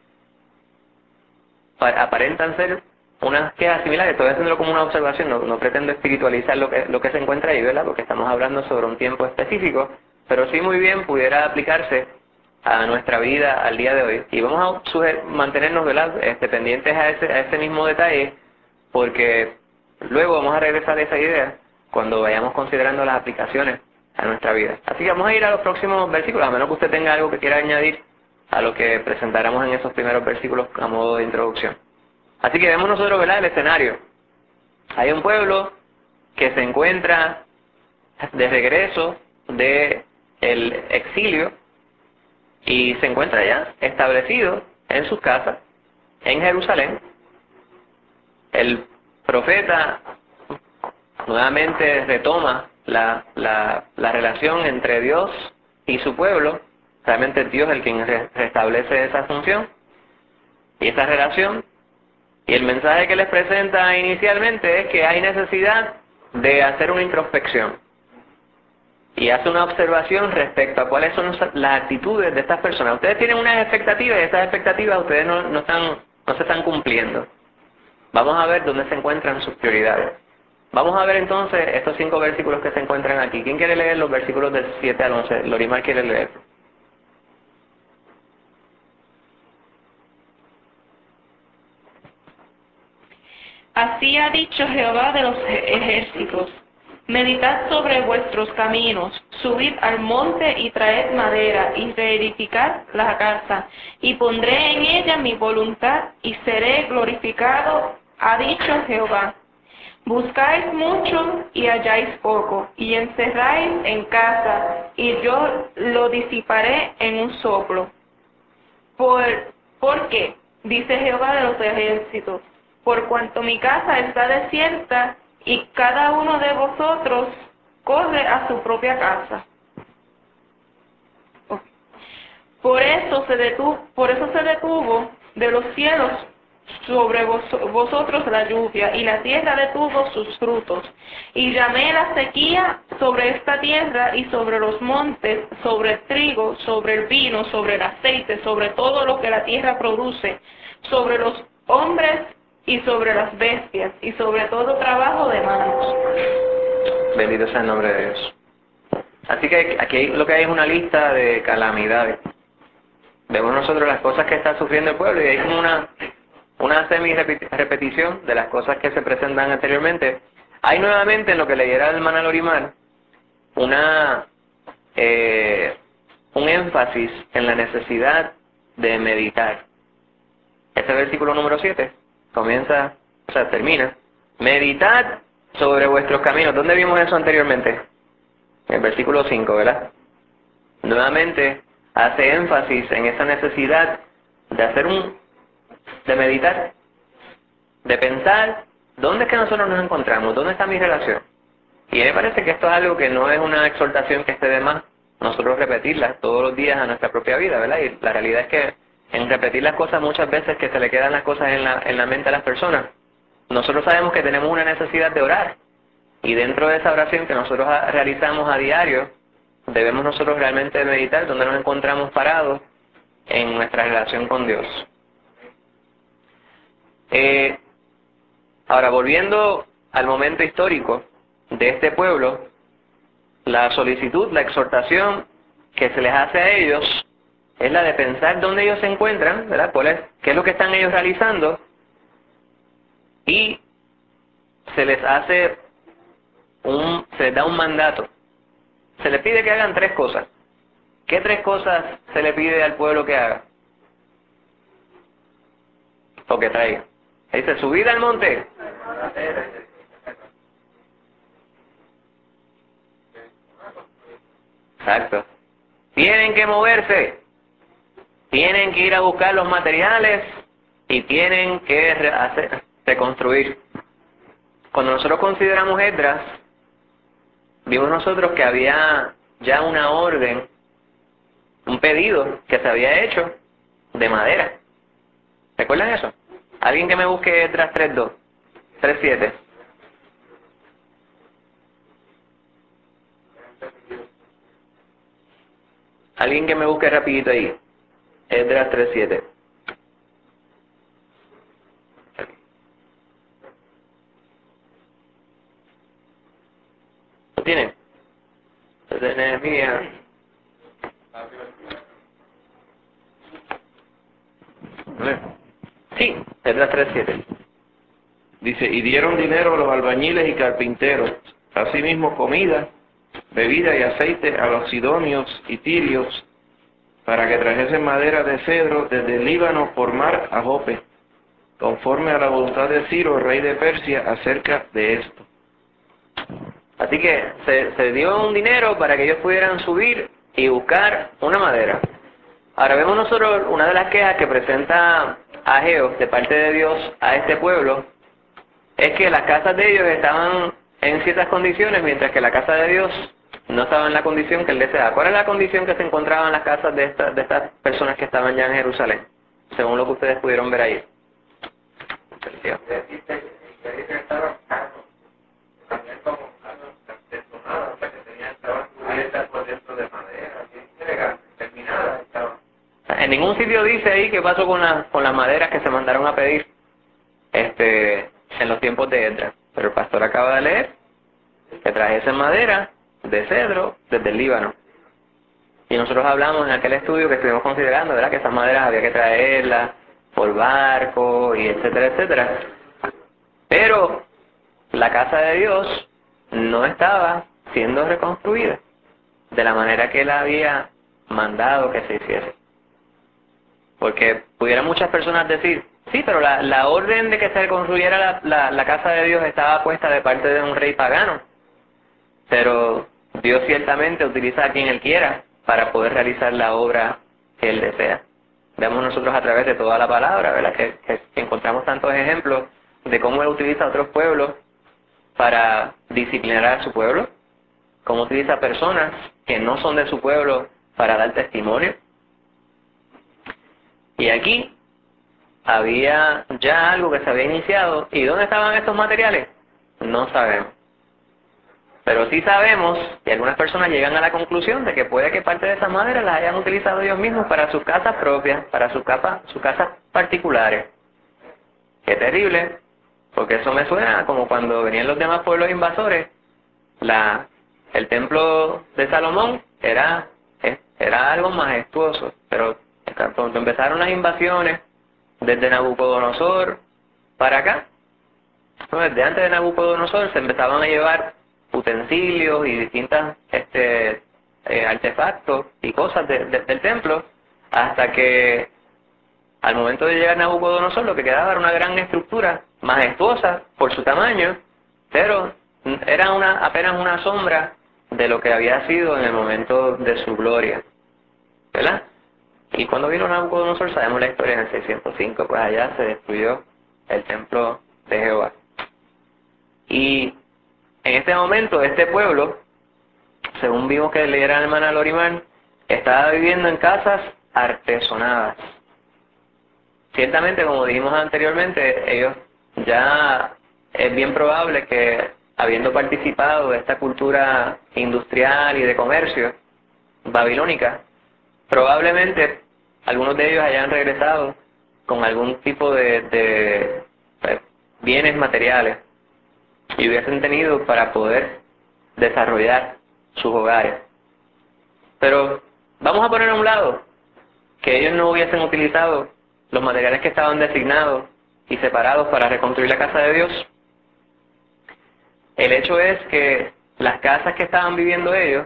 aparentan ser unas quejas similares. Estoy haciéndolo como una observación, no pretendo espiritualizar lo que se encuentra ahí, ¿verdad? Porque estamos hablando sobre un tiempo específico, pero sí muy bien pudiera aplicarse a nuestra vida al día de hoy. Y vamos a mantenernos, ¿verdad?, pendientes a ese mismo detalle, porque luego vamos a regresar a esa idea cuando vayamos considerando las aplicaciones a nuestra vida. Así que vamos a ir a los próximos versículos, a menos que usted tenga algo que quiera añadir a lo que presentáramos en esos primeros versículos a modo de introducción. Así que vemos nosotros, ¿verdad?, el escenario. Hay un pueblo que se encuentra de regreso de el exilio y se encuentra ya establecido en sus casas en Jerusalén. El profeta nuevamente retoma la relación entre Dios y su pueblo. Realmente es Dios el quien restablece esa función y esa relación. Y el mensaje que les presenta inicialmente es que hay necesidad de hacer una introspección. Y hace una observación respecto a cuáles son las actitudes de estas personas. Ustedes tienen unas expectativas y estas expectativas ustedes no se están cumpliendo. Vamos a ver dónde se encuentran sus prioridades. Vamos a ver entonces estos 5 versículos que se encuentran aquí. ¿Quién quiere leer los versículos del 7 al 11? Lorimar quiere leer. Así ha dicho Jehová de los ejércitos: meditad sobre vuestros caminos, subid al monte y traed madera, y reedificad la casa, y pondré en ella mi voluntad, y seré glorificado, ha dicho Jehová. Buscáis mucho y halláis poco, y encerráis en casa, y yo lo disiparé en un soplo. ¿Por qué? Dice Jehová de los ejércitos: por cuanto mi casa está desierta, y cada uno de vosotros corre a su propia casa. Por eso se detuvo de los cielos sobre vosotros la lluvia, y la tierra detuvo sus frutos. Y llamé la sequía sobre esta tierra y sobre los montes, sobre el trigo, sobre el vino, sobre el aceite, sobre todo lo que la tierra produce, sobre los hombres y sobre las bestias, y sobre todo trabajo de manos. Bendito sea el nombre de Dios. Así que aquí lo que hay es una lista de calamidades. Vemos nosotros las cosas que está sufriendo el pueblo y hay como una semi-repetición de las cosas que se presentan anteriormente. Hay nuevamente en lo que leyera el hermano Lorimar un énfasis en la necesidad de meditar. Este versículo número 7 termina: meditad sobre vuestros caminos. ¿Dónde vimos eso anteriormente? En el versículo 5, ¿verdad? Nuevamente hace énfasis en esa necesidad de meditar, de pensar dónde es que nosotros nos encontramos, dónde está mi relación. Y a mí me parece que esto es algo que no es una exhortación que esté de más nosotros repetirla todos los días a nuestra propia vida, ¿verdad? Y la realidad es que en repetir las cosas muchas veces que se le quedan las cosas en la mente a las personas. Nosotros sabemos que tenemos una necesidad de orar. Y dentro de esa oración que nosotros realizamos a diario, debemos nosotros realmente meditar dónde nos encontramos parados en nuestra relación con Dios. Ahora, volviendo al momento histórico de este pueblo, la solicitud, la exhortación que se les hace a ellos es la de pensar dónde ellos se encuentran, ¿verdad? ¿Qué es lo que están ellos realizando? Y se les da un mandato. Se les pide que hagan 3 cosas. ¿Qué 3 cosas se le pide al pueblo que haga? O que traiga. Dice: subid al monte. Exacto. Tienen que moverse. Tienen que ir a buscar los materiales y tienen que reconstruir. Cuando nosotros consideramos Esdras, vimos nosotros que había ya una orden, un pedido que se había hecho de madera. ¿Recuerdan eso? Alguien que me busque Esdras 3.2, 3.7. Alguien que me busque rapidito ahí. Esdras 3.7. ¿Lo tienen? Desde Nehemías. Sí, Esdras 3.7. Dice: y dieron dinero a los albañiles y carpinteros, asimismo comida, bebida y aceite a los sidonios y tirios, para que trajesen madera de cedro desde el Líbano por mar a Jope, conforme a la voluntad de Ciro, rey de Persia, acerca de esto. Así que se dio un dinero para que ellos pudieran subir y buscar una madera. Ahora vemos nosotros una de las quejas que presenta Ageo de parte de Dios a este pueblo, es que las casas de ellos estaban en ciertas condiciones, mientras que la casa de Dios no estaba en la condición que él deseaba. ¿Cuál es la condición que se encontraban las casas de estas personas que estaban ya en Jerusalén, según lo que ustedes pudieron ver ahí? En ningún sitio dice ahí qué pasó con las maderas que se mandaron a pedir en los tiempos de Esdras. Pero el pastor acaba de leer que trajesen madera de cedro desde el Líbano. Y nosotros hablamos en aquel estudio que estuvimos considerando, ¿verdad?, que esas maderas había que traerlas por barco y etcétera, etcétera. Pero la casa de Dios no estaba siendo reconstruida de la manera que él había mandado que se hiciese. Porque pudieran muchas personas decir, sí, pero la orden de que se reconstruyera la casa de Dios estaba puesta de parte de un rey pagano. Pero Dios ciertamente utiliza a quien Él quiera para poder realizar la obra que Él desea. Vemos nosotros a través de toda la palabra, ¿verdad?, que encontramos tantos ejemplos de cómo Él utiliza a otros pueblos para disciplinar a su pueblo, cómo utiliza personas que no son de su pueblo para dar testimonio. Y aquí había ya algo que se había iniciado. ¿Y dónde estaban estos materiales? No sabemos. Pero sí sabemos, y algunas personas llegan a la conclusión de que puede que parte de esas maderas las hayan utilizado ellos mismos para sus casas propias, para sus casas particulares. Qué terrible, porque eso me suena como cuando venían los demás pueblos invasores. El templo de Salomón era algo majestuoso, pero cuando empezaron las invasiones desde Nabucodonosor para acá, desde antes de Nabucodonosor se empezaban a llevar utensilios y distintas artefactos y cosas del templo, hasta que al momento de llegar Nabucodonosor lo que quedaba era una gran estructura majestuosa por su tamaño, pero era apenas una sombra de lo que había sido en el momento de su gloria, ¿verdad? Y cuando vino Nabucodonosor, sabemos la historia, en el 605, pues allá se destruyó el templo de Jehová. Y en este momento, este pueblo, según vimos que leyera la hermana Lorimar, estaba viviendo en casas artesonadas. Ciertamente, como dijimos anteriormente, ellos ya es bien probable que, habiendo participado de esta cultura industrial y de comercio babilónica, probablemente algunos de ellos hayan regresado con algún tipo de bienes materiales y hubiesen tenido para poder desarrollar sus hogares. Pero vamos a poner a un lado que ellos no hubiesen utilizado los materiales que estaban designados y separados para reconstruir la casa de Dios. El hecho es que las casas que estaban viviendo ellos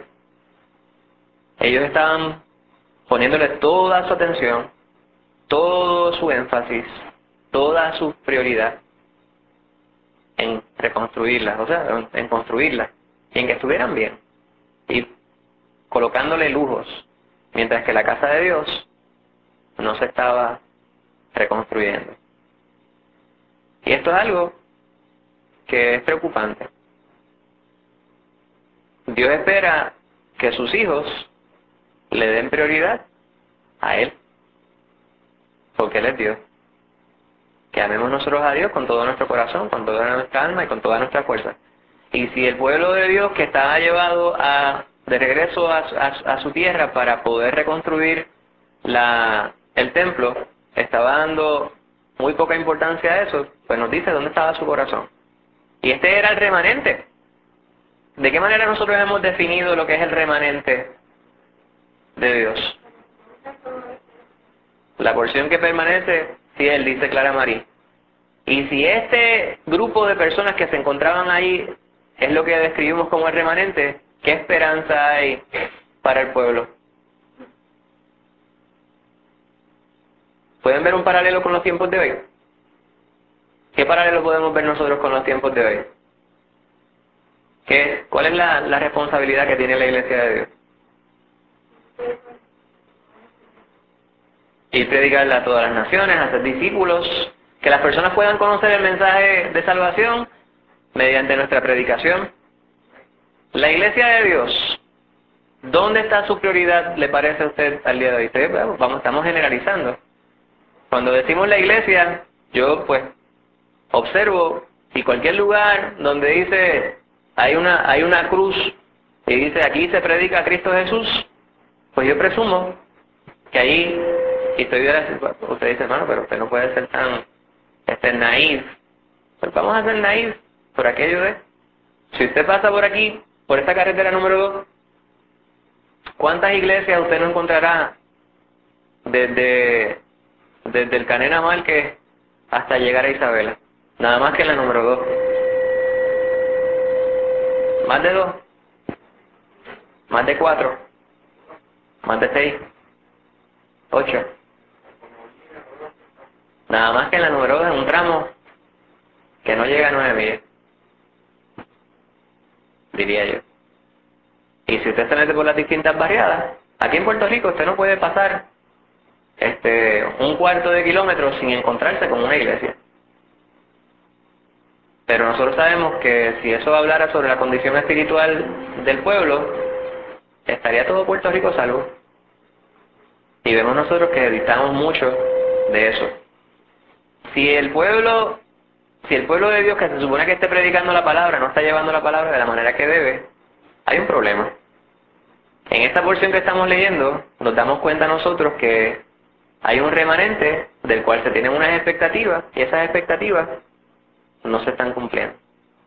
estaban poniéndole toda su atención, todo su énfasis, toda su prioridad en reconstruirlas, o sea, en construirlas, y en que estuvieran bien, y colocándole lujos, mientras que la casa de Dios no se estaba reconstruyendo. Y esto es algo que es preocupante. Dios espera que sus hijos le den prioridad a Él, porque Él es Dios. Que amemos nosotros a Dios con todo nuestro corazón, con toda nuestra alma y con toda nuestra fuerza. Y si el pueblo de Dios que estaba llevado de regreso a su tierra para poder reconstruir el templo, estaba dando muy poca importancia a eso, pues nos dice dónde estaba su corazón. Y este era el remanente. ¿De qué manera nosotros hemos definido lo que es el remanente de Dios? La porción que permanece, fiel, dice Clara Marí. Y si este grupo de personas que se encontraban ahí es lo que describimos como el remanente, ¿qué esperanza hay para el pueblo? ¿Pueden ver un paralelo con los tiempos de hoy? ¿Qué paralelo podemos ver nosotros con los tiempos de hoy? ¿Cuál es la responsabilidad que tiene la Iglesia de Dios? Y predicarle a todas las naciones, hacer discípulos, que las personas puedan conocer el mensaje de salvación mediante nuestra predicación. La iglesia de Dios, ¿dónde está su prioridad, le parece a usted al día de hoy? Estamos generalizando. Cuando decimos la iglesia, yo pues observo y cualquier lugar donde dice hay una cruz y dice aquí se predica a Cristo Jesús, pues yo presumo que ahí, y usted dice, hermano, pero usted no puede ser tan naif. Pues vamos a ser naif por aquello de, si usted pasa por aquí, por esta carretera número 2, ¿cuántas iglesias usted no encontrará desde el Canena Márquez hasta llegar a Isabela? Nada más que en la número 2. Más de 2, más de 4, más de 6, 8. Nada más que en la número 2 es un tramo que no llega a 9 millas, diría yo. Y si usted se mete por las distintas barriadas, aquí en Puerto Rico usted no puede pasar un cuarto de kilómetro sin encontrarse con una iglesia. Pero nosotros sabemos que si eso hablara sobre la condición espiritual del pueblo, estaría todo Puerto Rico salvo. Y vemos nosotros que distamos mucho de eso. Si el pueblo de Dios, que se supone que esté predicando la palabra, no está llevando la palabra de la manera que debe, hay un problema. En esta porción que estamos leyendo, nos damos cuenta nosotros que hay un remanente del cual se tienen unas expectativas, y esas expectativas no se están cumpliendo.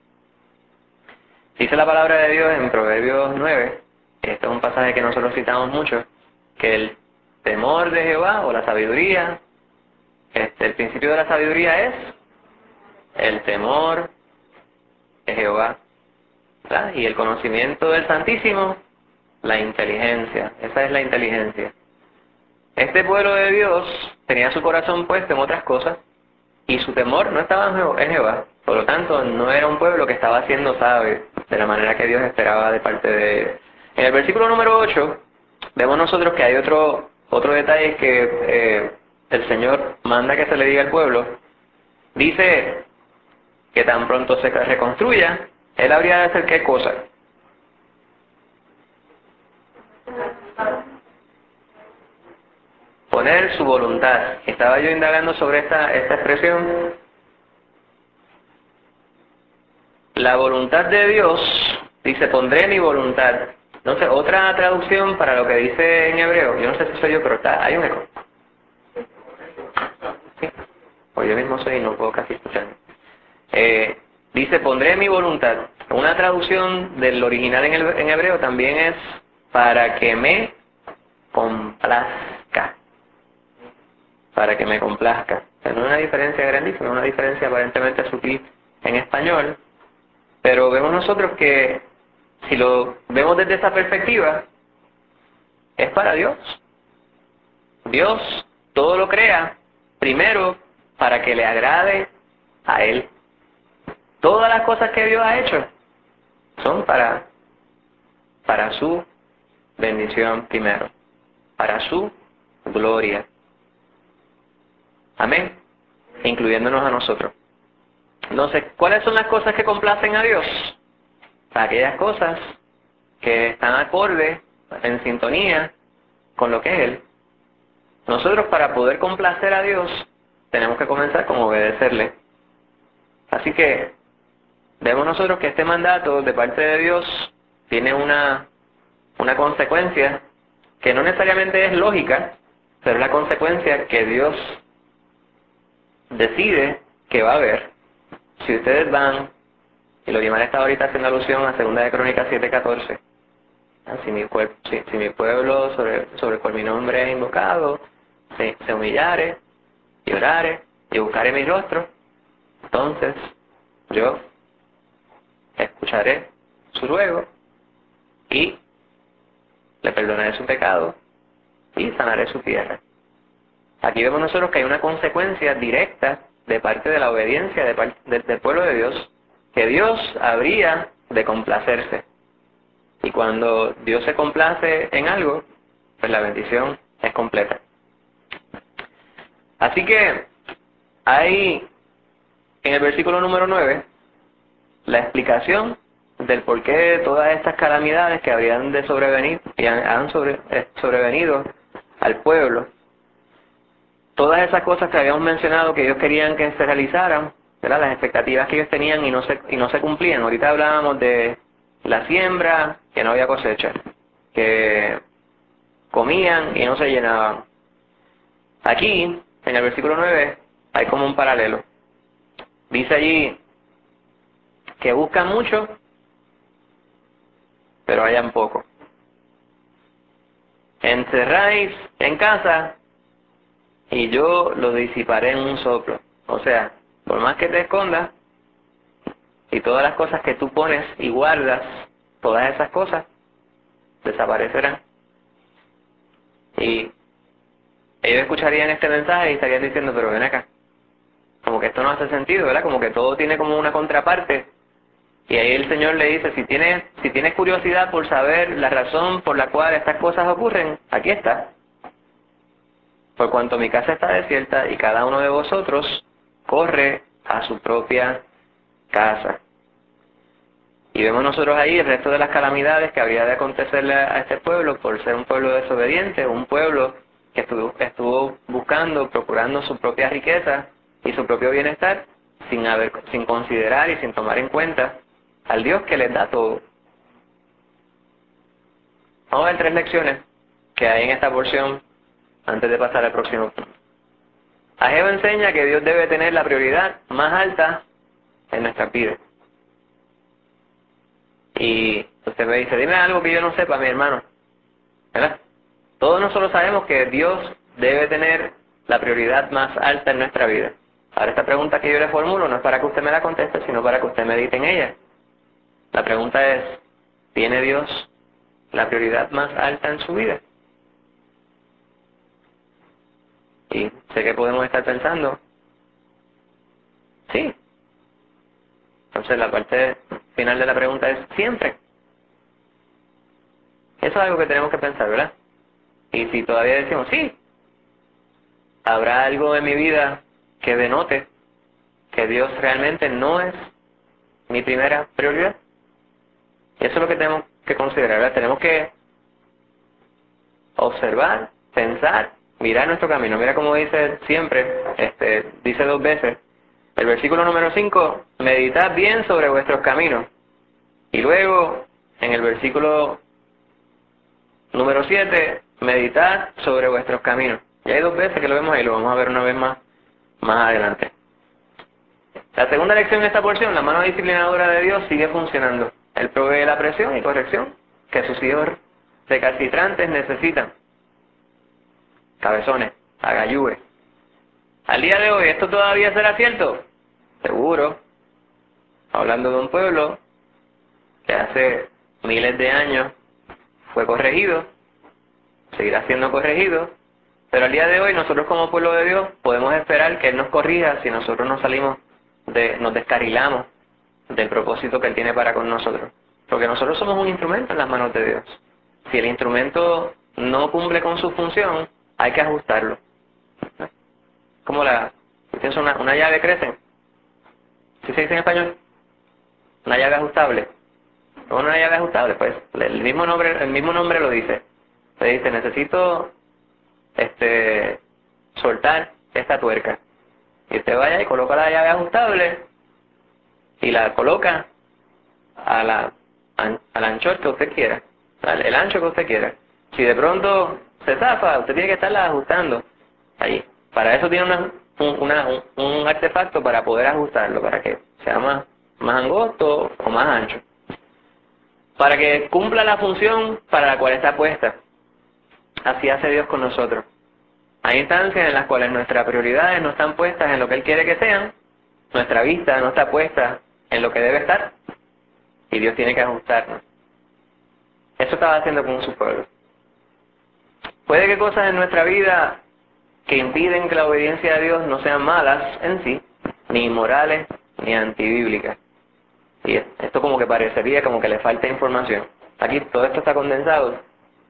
Dice la palabra de Dios en Proverbios 9, este es un pasaje que nosotros citamos mucho, que el temor de Jehová o la sabiduría, el principio de la sabiduría es el temor de Jehová, ¿verdad? Y el conocimiento del Santísimo, la inteligencia. Esa es la inteligencia. Este pueblo de Dios tenía su corazón puesto en otras cosas y su temor no estaba en Jehová. Por lo tanto, no era un pueblo que estaba siendo sabio de la manera que Dios esperaba de parte de ellos. En el versículo número 8, vemos nosotros que hay otro detalle que el Señor manda que se le diga al pueblo. Dice que tan pronto se reconstruya, Él habría de hacer ¿qué cosa? Poner su voluntad. Estaba yo indagando sobre esta expresión. La voluntad de Dios, dice, pondré mi voluntad. No sé, otra traducción para lo que dice en hebreo, yo no sé si soy yo, pero hay un eco. Sí. O yo mismo soy y no puedo casi escuchar. Dice, pondré mi voluntad. Una traducción del original en hebreo también es para que me complazca. Para que me complazca. O sea, no es una diferencia grandísima, es una diferencia aparentemente sutil en español, pero vemos nosotros que si lo vemos desde esa perspectiva, es para Dios. Dios todo lo crea primero para que le agrade a Él. Todas las cosas que Dios ha hecho son para su bendición primero, para su gloria. Amén. Incluyéndonos a nosotros. Entonces, ¿cuáles son las cosas que complacen a Dios? Aquellas cosas que están acorde, en sintonía con lo que es Él. Nosotros, para poder complacer a Dios, tenemos que comenzar con obedecerle. Así que vemos nosotros que este mandato de parte de Dios tiene una consecuencia que no necesariamente es lógica, pero es la consecuencia que Dios decide que va a haber. Si ustedes van, y lo Guimar está ahorita haciendo alusión a 2 de Crónicas 7:14, si mi pueblo sobre el cual mi nombre es invocado, se humillare, y orare, y buscare mi rostro, entonces yo escucharé su ruego, y le perdonaré su pecado, y sanaré su tierra. Aquí vemos nosotros que hay una consecuencia directa de parte de la obediencia del pueblo de Dios, que Dios habría de complacerse. Y cuando Dios se complace en algo, pues la bendición es completa. Así que hay en el versículo número 9 la explicación del por qué todas estas calamidades que habrían de sobrevenir y han sobrevenido al pueblo, todas esas cosas que habíamos mencionado que ellos querían que se realizaran, ¿verdad? Las expectativas que ellos tenían y no se cumplían. Ahorita hablábamos de la siembra, que no había cosecha, que comían y no se llenaban. Aquí, en el versículo 9, hay como un paralelo. Dice allí que buscan mucho, pero hallan poco. Encerráis en casa y yo lo disiparé en un soplo. O sea, por más que te escondas y todas las cosas que tú pones y guardas, todas esas cosas desaparecerán. Y ellos escucharían este mensaje y estarían diciendo, pero ven acá, como que esto no hace sentido, ¿verdad? Como que todo tiene como una contraparte. Y ahí el Señor le dice, si tienes curiosidad por saber la razón por la cual estas cosas ocurren, aquí está. Por cuanto mi casa está desierta y cada uno de vosotros corre a su propia casa. Y vemos nosotros ahí el resto de las calamidades que habría de acontecerle a este pueblo por ser un pueblo desobediente, un pueblo que estuvo buscando, procurando su propia riqueza y su propio bienestar sin considerar y sin tomar en cuenta al Dios que les da todo. Vamos a ver 3 lecciones que hay en esta porción antes de pasar al próximo punto. Ageo enseña que Dios debe tener la prioridad más alta en nuestra vida. Y usted me dice, dime algo que yo no sepa, mi hermano. ¿Verdad? Todos nosotros sabemos que Dios debe tener la prioridad más alta en nuestra vida. Ahora, esta pregunta que yo le formulo no es para que usted me la conteste, sino para que usted medite en ella. La pregunta es, ¿tiene Dios la prioridad más alta en su vida? Y sé que podemos estar pensando, sí. Entonces la parte final de la pregunta es, ¿siempre? Eso es algo que tenemos que pensar, ¿verdad? Y si todavía decimos, sí, ¿habrá algo en mi vida que denote que Dios realmente no es mi primera prioridad? Y eso es lo que tenemos que considerar, ¿verdad? Tenemos que observar, pensar, mirar nuestro camino. Mira como dice siempre, dice 2 veces, el versículo número 5, meditad bien sobre vuestros caminos. Y luego, en el versículo número 7, meditad sobre vuestros caminos. Y hay 2 veces que lo vemos ahí, lo vamos a ver una vez más adelante. La segunda lección de esta porción, la mano disciplinadora de Dios sigue funcionando. Él provee la presión y corrección que sus hijos recalcitrantes necesitan. Cabezones, agayúes. Al día de hoy, ¿esto todavía será cierto? Seguro. Hablando de un pueblo que hace miles de años fue corregido, seguirá siendo corregido, pero al día de hoy nosotros como pueblo de Dios podemos esperar que Él nos corrija si nosotros nos descarrilamos del propósito que Él tiene para con nosotros. Porque nosotros somos un instrumento en las manos de Dios. Si el instrumento no cumple con su función, hay que ajustarlo. Como tienes una llave crece. ¿Sí se dice en español? Una llave ajustable. ¿Cómo una llave ajustable? Pues el mismo nombre lo dice. Se dice, necesito soltar esta tuerca. Y usted vaya y coloca la llave ajustable y la coloca al ancho que usted quiera, ¿vale? El ancho que usted quiera. Si de pronto se zafa, usted tiene que estarla ajustando ahí. Para eso tiene un artefacto para poder ajustarlo, para que sea más angosto o más ancho. Para que cumpla la función para la cual está puesta. Así hace Dios con nosotros. Hay instancias en las cuales nuestras prioridades no están puestas en lo que Él quiere que sean, nuestra vista no está puesta en lo que debe estar, y Dios tiene que ajustarnos. Eso estaba haciendo con su pueblo. Puede que cosas en nuestra vida que impiden que la obediencia a Dios no sean malas en sí, ni inmorales, ni antibíblicas. Y esto como que parecería como que le falta información. Aquí todo esto está condensado.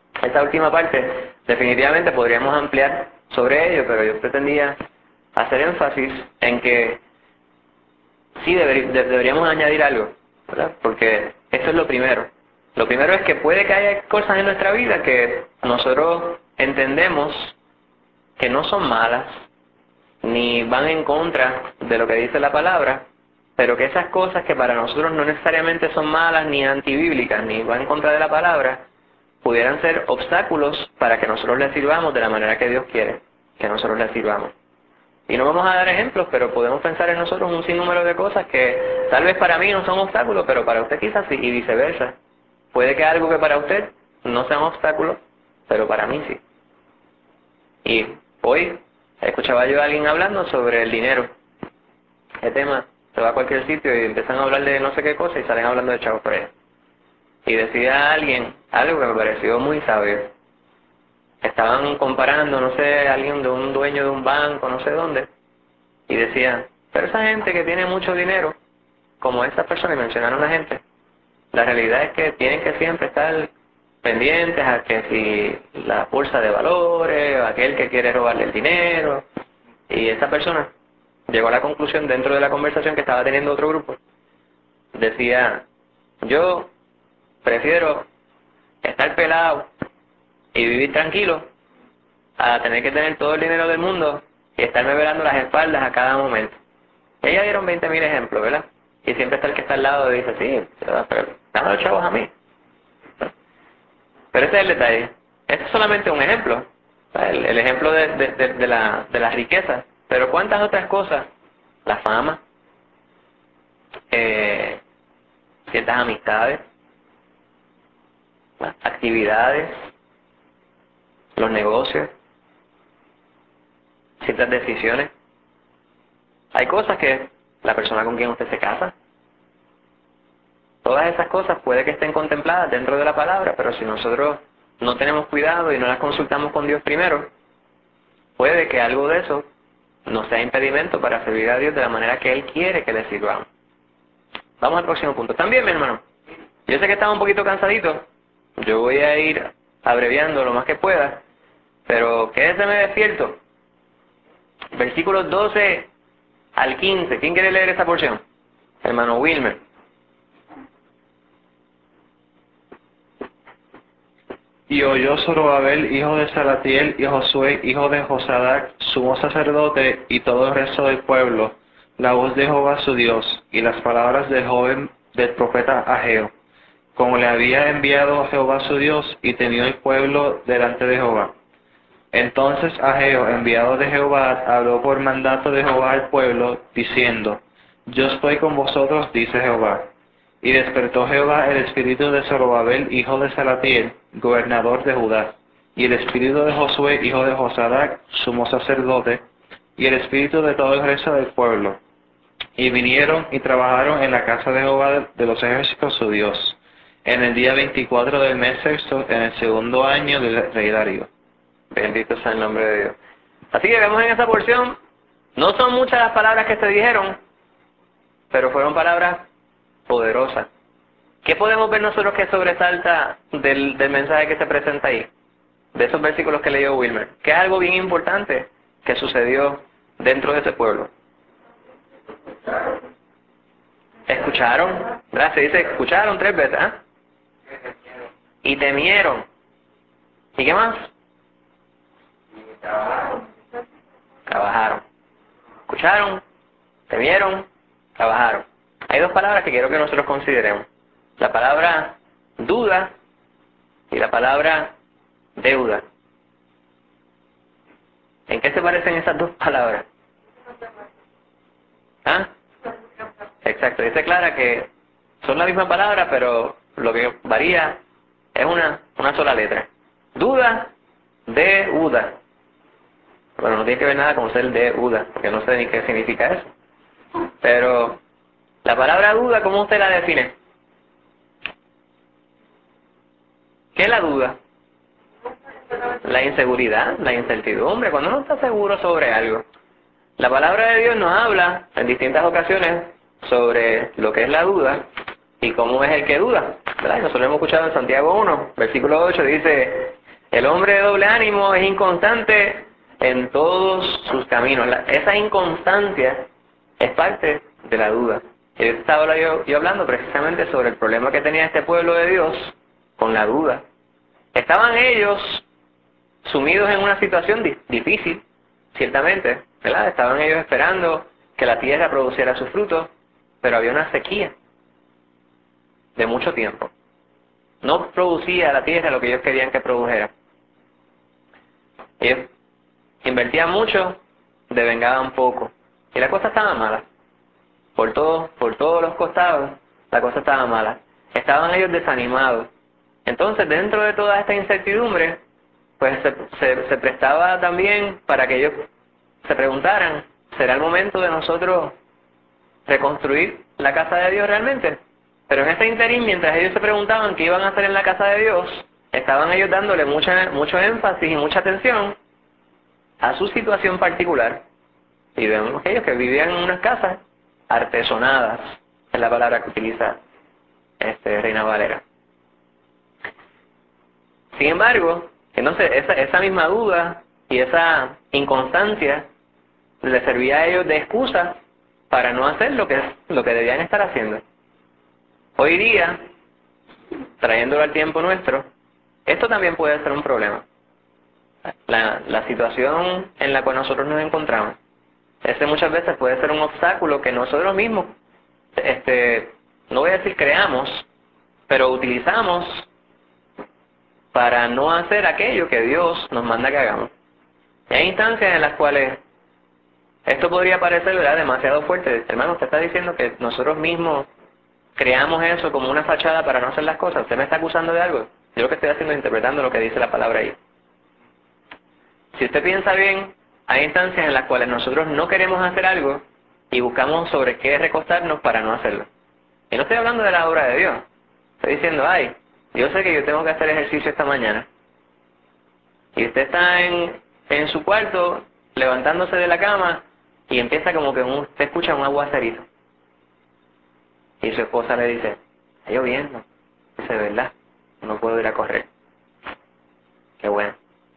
esta última parte definitivamente podríamos ampliar sobre ello, pero yo pretendía hacer énfasis en que sí deberíamos añadir algo, ¿verdad? Porque eso es lo primero. Lo primero es que puede que haya cosas en nuestra vida que nosotros entendemos que no son malas, ni van en contra de lo que dice la palabra, pero que esas cosas que para nosotros no necesariamente son malas, ni antibíblicas, ni van en contra de la palabra, pudieran ser obstáculos para que nosotros le sirvamos de la manera que Dios quiere que nosotros le sirvamos. Y no vamos a dar ejemplos, pero podemos pensar en nosotros un sinnúmero de cosas que tal vez para mí no son obstáculos, pero para usted quizás sí, y viceversa. Puede que algo que para usted no sea un obstáculo, pero para mí sí. Y hoy escuchaba yo a alguien hablando sobre el dinero. El tema, se va a cualquier sitio y empiezan a hablar de no sé qué cosa y salen hablando de chavos por allá. Y decía alguien algo que me pareció muy sabio. Estaban comparando, no sé, alguien de un dueño de un banco, no sé dónde, y decía, pero esa gente que tiene mucho dinero, como esa persona, y mencionaron a gente, la realidad es que tienen que siempre estar pendientes a que si la bolsa de valores, o aquel que quiere robarle el dinero, y esa persona llegó a la conclusión dentro de la conversación que estaba teniendo otro grupo, decía, yo prefiero estar pelado y vivir tranquilo a tener que tener todo el dinero del mundo y estarme velando las espaldas a cada momento. Ella dieron 20.000 ejemplos, ¿verdad? Y siempre está el que está al lado y dice, sí, pero dame los chavos a mí. Pero ese es el detalle. Este es solamente un ejemplo. El ejemplo de la riqueza. Pero ¿cuántas otras cosas? La fama, ciertas amistades, las actividades, los negocios, ciertas decisiones. Hay cosas que la persona con quien usted se casa, todas esas cosas puede que estén contempladas dentro de la palabra, pero si nosotros no tenemos cuidado y no las consultamos con Dios primero, puede que algo de eso no sea impedimento para servir a Dios de la manera que Él quiere que le sirvamos. Vamos al próximo punto. ¿También, mi hermano? Yo sé que estaba un poquito cansadito, yo voy a ir abreviando lo más que pueda, pero quédeseme despierto. Versículos 12 al 15. ¿Quién quiere leer esa porción? Hermano Wilmer. Y oyó Zorobabel, hijo de Salatiel, y Josué, hijo de Josadac, sumo sacerdote, y todo el resto del pueblo, la voz de Jehová su Dios, y las palabras del joven del profeta Ageo, como le había enviado Jehová su Dios, y temió el pueblo delante de Jehová. Entonces Ageo, enviado de Jehová, habló por mandato de Jehová al pueblo, diciendo, Yo estoy con vosotros, dice Jehová. Y despertó Jehová el espíritu de Zorobabel, hijo de Salatiel, gobernador de Judá, y el espíritu de Josué, hijo de Josadac, sumo sacerdote, y el espíritu de todo el resto del pueblo. Y vinieron y trabajaron en la casa de Jehová de los ejércitos su Dios, en el día 24 del mes sexto, en el segundo año del rey Darío. Bendito sea el nombre de Dios. Así que vemos en esa porción, no son muchas las palabras que se dijeron, pero fueron palabras poderosas. ¿Qué podemos ver nosotros que sobresalta del mensaje que se presenta ahí? De esos versículos que leyó Wilmer. Que es algo bien importante que sucedió dentro de ese pueblo. Escucharon, ¿verdad? Se dice escucharon 3 veces, ¿ah? Y temieron. ¿Y qué más? Trabajaron. Escucharon, temieron, trabajaron. Hay 2 palabras que quiero que nosotros consideremos. La palabra duda y la palabra deuda. ¿En qué se parecen esas 2 palabras? ¿Ah? Exacto, dice Clara que son la misma palabra, pero lo que varía es una sola letra. Duda, deuda. Bueno, no tiene que ver nada con ser deuda, porque no sé ni qué significa eso. Pero la palabra duda, ¿cómo usted la define? ¿Qué es la duda? La inseguridad, la incertidumbre, cuando uno está seguro sobre algo. La palabra de Dios nos habla en distintas ocasiones sobre lo que es la duda y cómo es el que duda, ¿verdad? Nosotros hemos escuchado en Santiago 1, versículo 8, dice, El hombre de doble ánimo es inconstante en todos sus caminos. Esa inconstancia es parte de la duda. Y yo estaba yo hablando precisamente sobre el problema que tenía este pueblo de Dios con la duda. Estaban ellos sumidos en una situación difícil, ciertamente, ¿verdad? Estaban ellos esperando que la tierra produciera sus frutos, pero había una sequía de mucho tiempo. No producía la tierra lo que ellos querían que produjera. Ellos invertían mucho, devengaban poco. Y la cosa estaba mala. Por todos los costados, la cosa estaba mala. Estaban ellos desanimados. Entonces, dentro de toda esta incertidumbre, pues se prestaba también para que ellos se preguntaran, ¿será el momento de nosotros reconstruir la casa de Dios realmente? Pero en ese interín, mientras ellos se preguntaban qué iban a hacer en la casa de Dios, estaban ellos dándole mucho énfasis y mucha atención a su situación particular. Y vemos aquellos que vivían en unas casas artesonadas, es la palabra que utiliza Reina Valera. Sin embargo, entonces esa misma duda y esa inconstancia les servía a ellos de excusa para no hacer lo que debían estar haciendo. Hoy día, trayéndolo al tiempo nuestro, esto también puede ser un problema. La situación en la cual nosotros nos encontramos, muchas veces puede ser un obstáculo que nosotros mismos, no voy a decir creamos, pero utilizamos para no hacer aquello que Dios nos manda que hagamos. Y hay instancias en las cuales esto podría parecer, ¿verdad?, demasiado fuerte. Hermano, usted está diciendo que nosotros mismos creamos eso como una fachada para no hacer las cosas. ¿Usted me está acusando de algo? Yo lo que estoy haciendo es interpretando lo que dice la palabra ahí. Si usted piensa bien, hay instancias en las cuales nosotros no queremos hacer algo y buscamos sobre qué recostarnos para no hacerlo. Y no estoy hablando de la obra de Dios. Estoy diciendo, yo sé que yo tengo que hacer ejercicio esta mañana. Y usted está en su cuarto, levantándose de la cama, y empieza como que usted escucha un aguacerito. Y su esposa le dice, está lloviendo. Dice, ¿verdad? No puedo ir a correr. Qué bueno.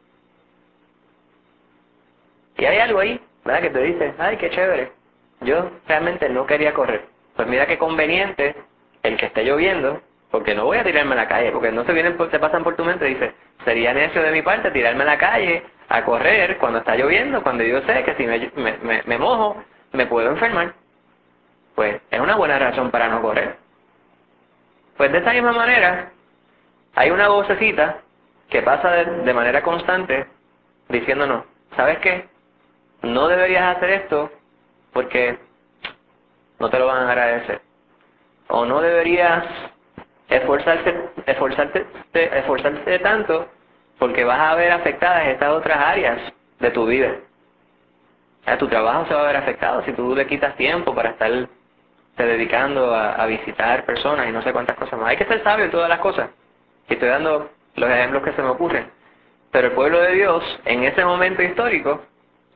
Y hay algo ahí, ¿verdad?, que te dice, qué chévere. Yo realmente no quería correr. Pues mira qué conveniente el que esté lloviendo, porque no voy a tirarme a la calle, porque no te pasan por tu mente y dices, sería necio de mi parte tirarme a la calle a correr cuando está lloviendo, cuando yo sé que si me mojo, me puedo enfermar. Pues es una buena razón para no correr. Pues de esa misma manera, hay una vocecita que pasa de manera constante diciéndonos, ¿sabes qué? No deberías hacer esto porque no te lo van a agradecer. O no deberías esforzarte tanto porque vas a ver afectadas estas otras áreas de tu vida. Tu trabajo se va a ver afectado si tú le quitas tiempo para estar dedicando a visitar personas y no sé cuántas cosas más. Hay que ser sabio en todas las cosas. Y estoy dando los ejemplos que se me ocurren. Pero el pueblo de Dios, en ese momento histórico,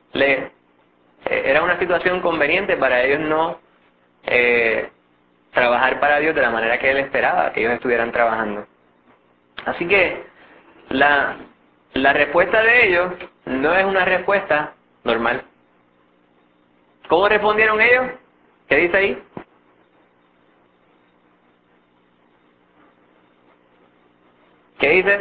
era una situación conveniente para ellos no trabajar para Dios de la manera que Él esperaba que ellos estuvieran trabajando. Así que la respuesta de ellos no es una respuesta normal. ¿Cómo respondieron ellos? ¿Qué dice ahí? ¿Qué dice?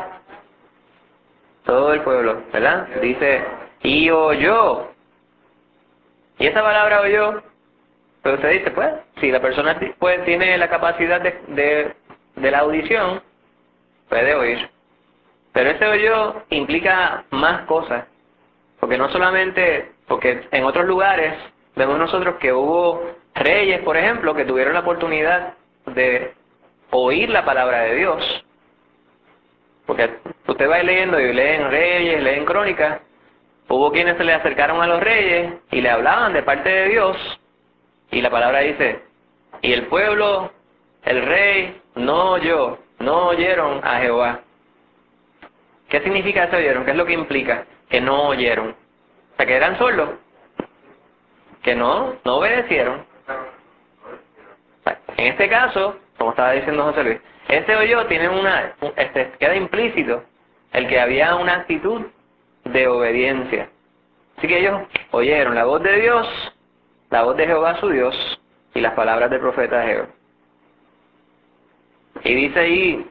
Todo el pueblo, ¿verdad? Dice, y oyó. Y esa palabra oyó, pero usted dice, pues, si la persona tiene la capacidad de la audición, puede oír. Pero ese oyó implica más cosas. Porque no solamente, porque en otros lugares vemos nosotros que hubo reyes, por ejemplo, que tuvieron la oportunidad de oír la palabra de Dios. Porque usted va leyendo y leen Reyes, leen Crónicas, hubo quienes se le acercaron a los reyes y le hablaban de parte de Dios, y la palabra dice, y el pueblo, el rey, no oyeron a Jehová. ¿Qué significa eso oyeron? ¿Qué es lo que implica? Que no oyeron. O sea, que eran sordos, que no obedecieron. En este caso, como estaba diciendo José Luis, ese oyó tiene queda implícito el que había una actitud de obediencia. Así que ellos oyeron la voz de Dios, la voz de Jehová su Dios y las palabras del profeta Jehová. Y dice ahí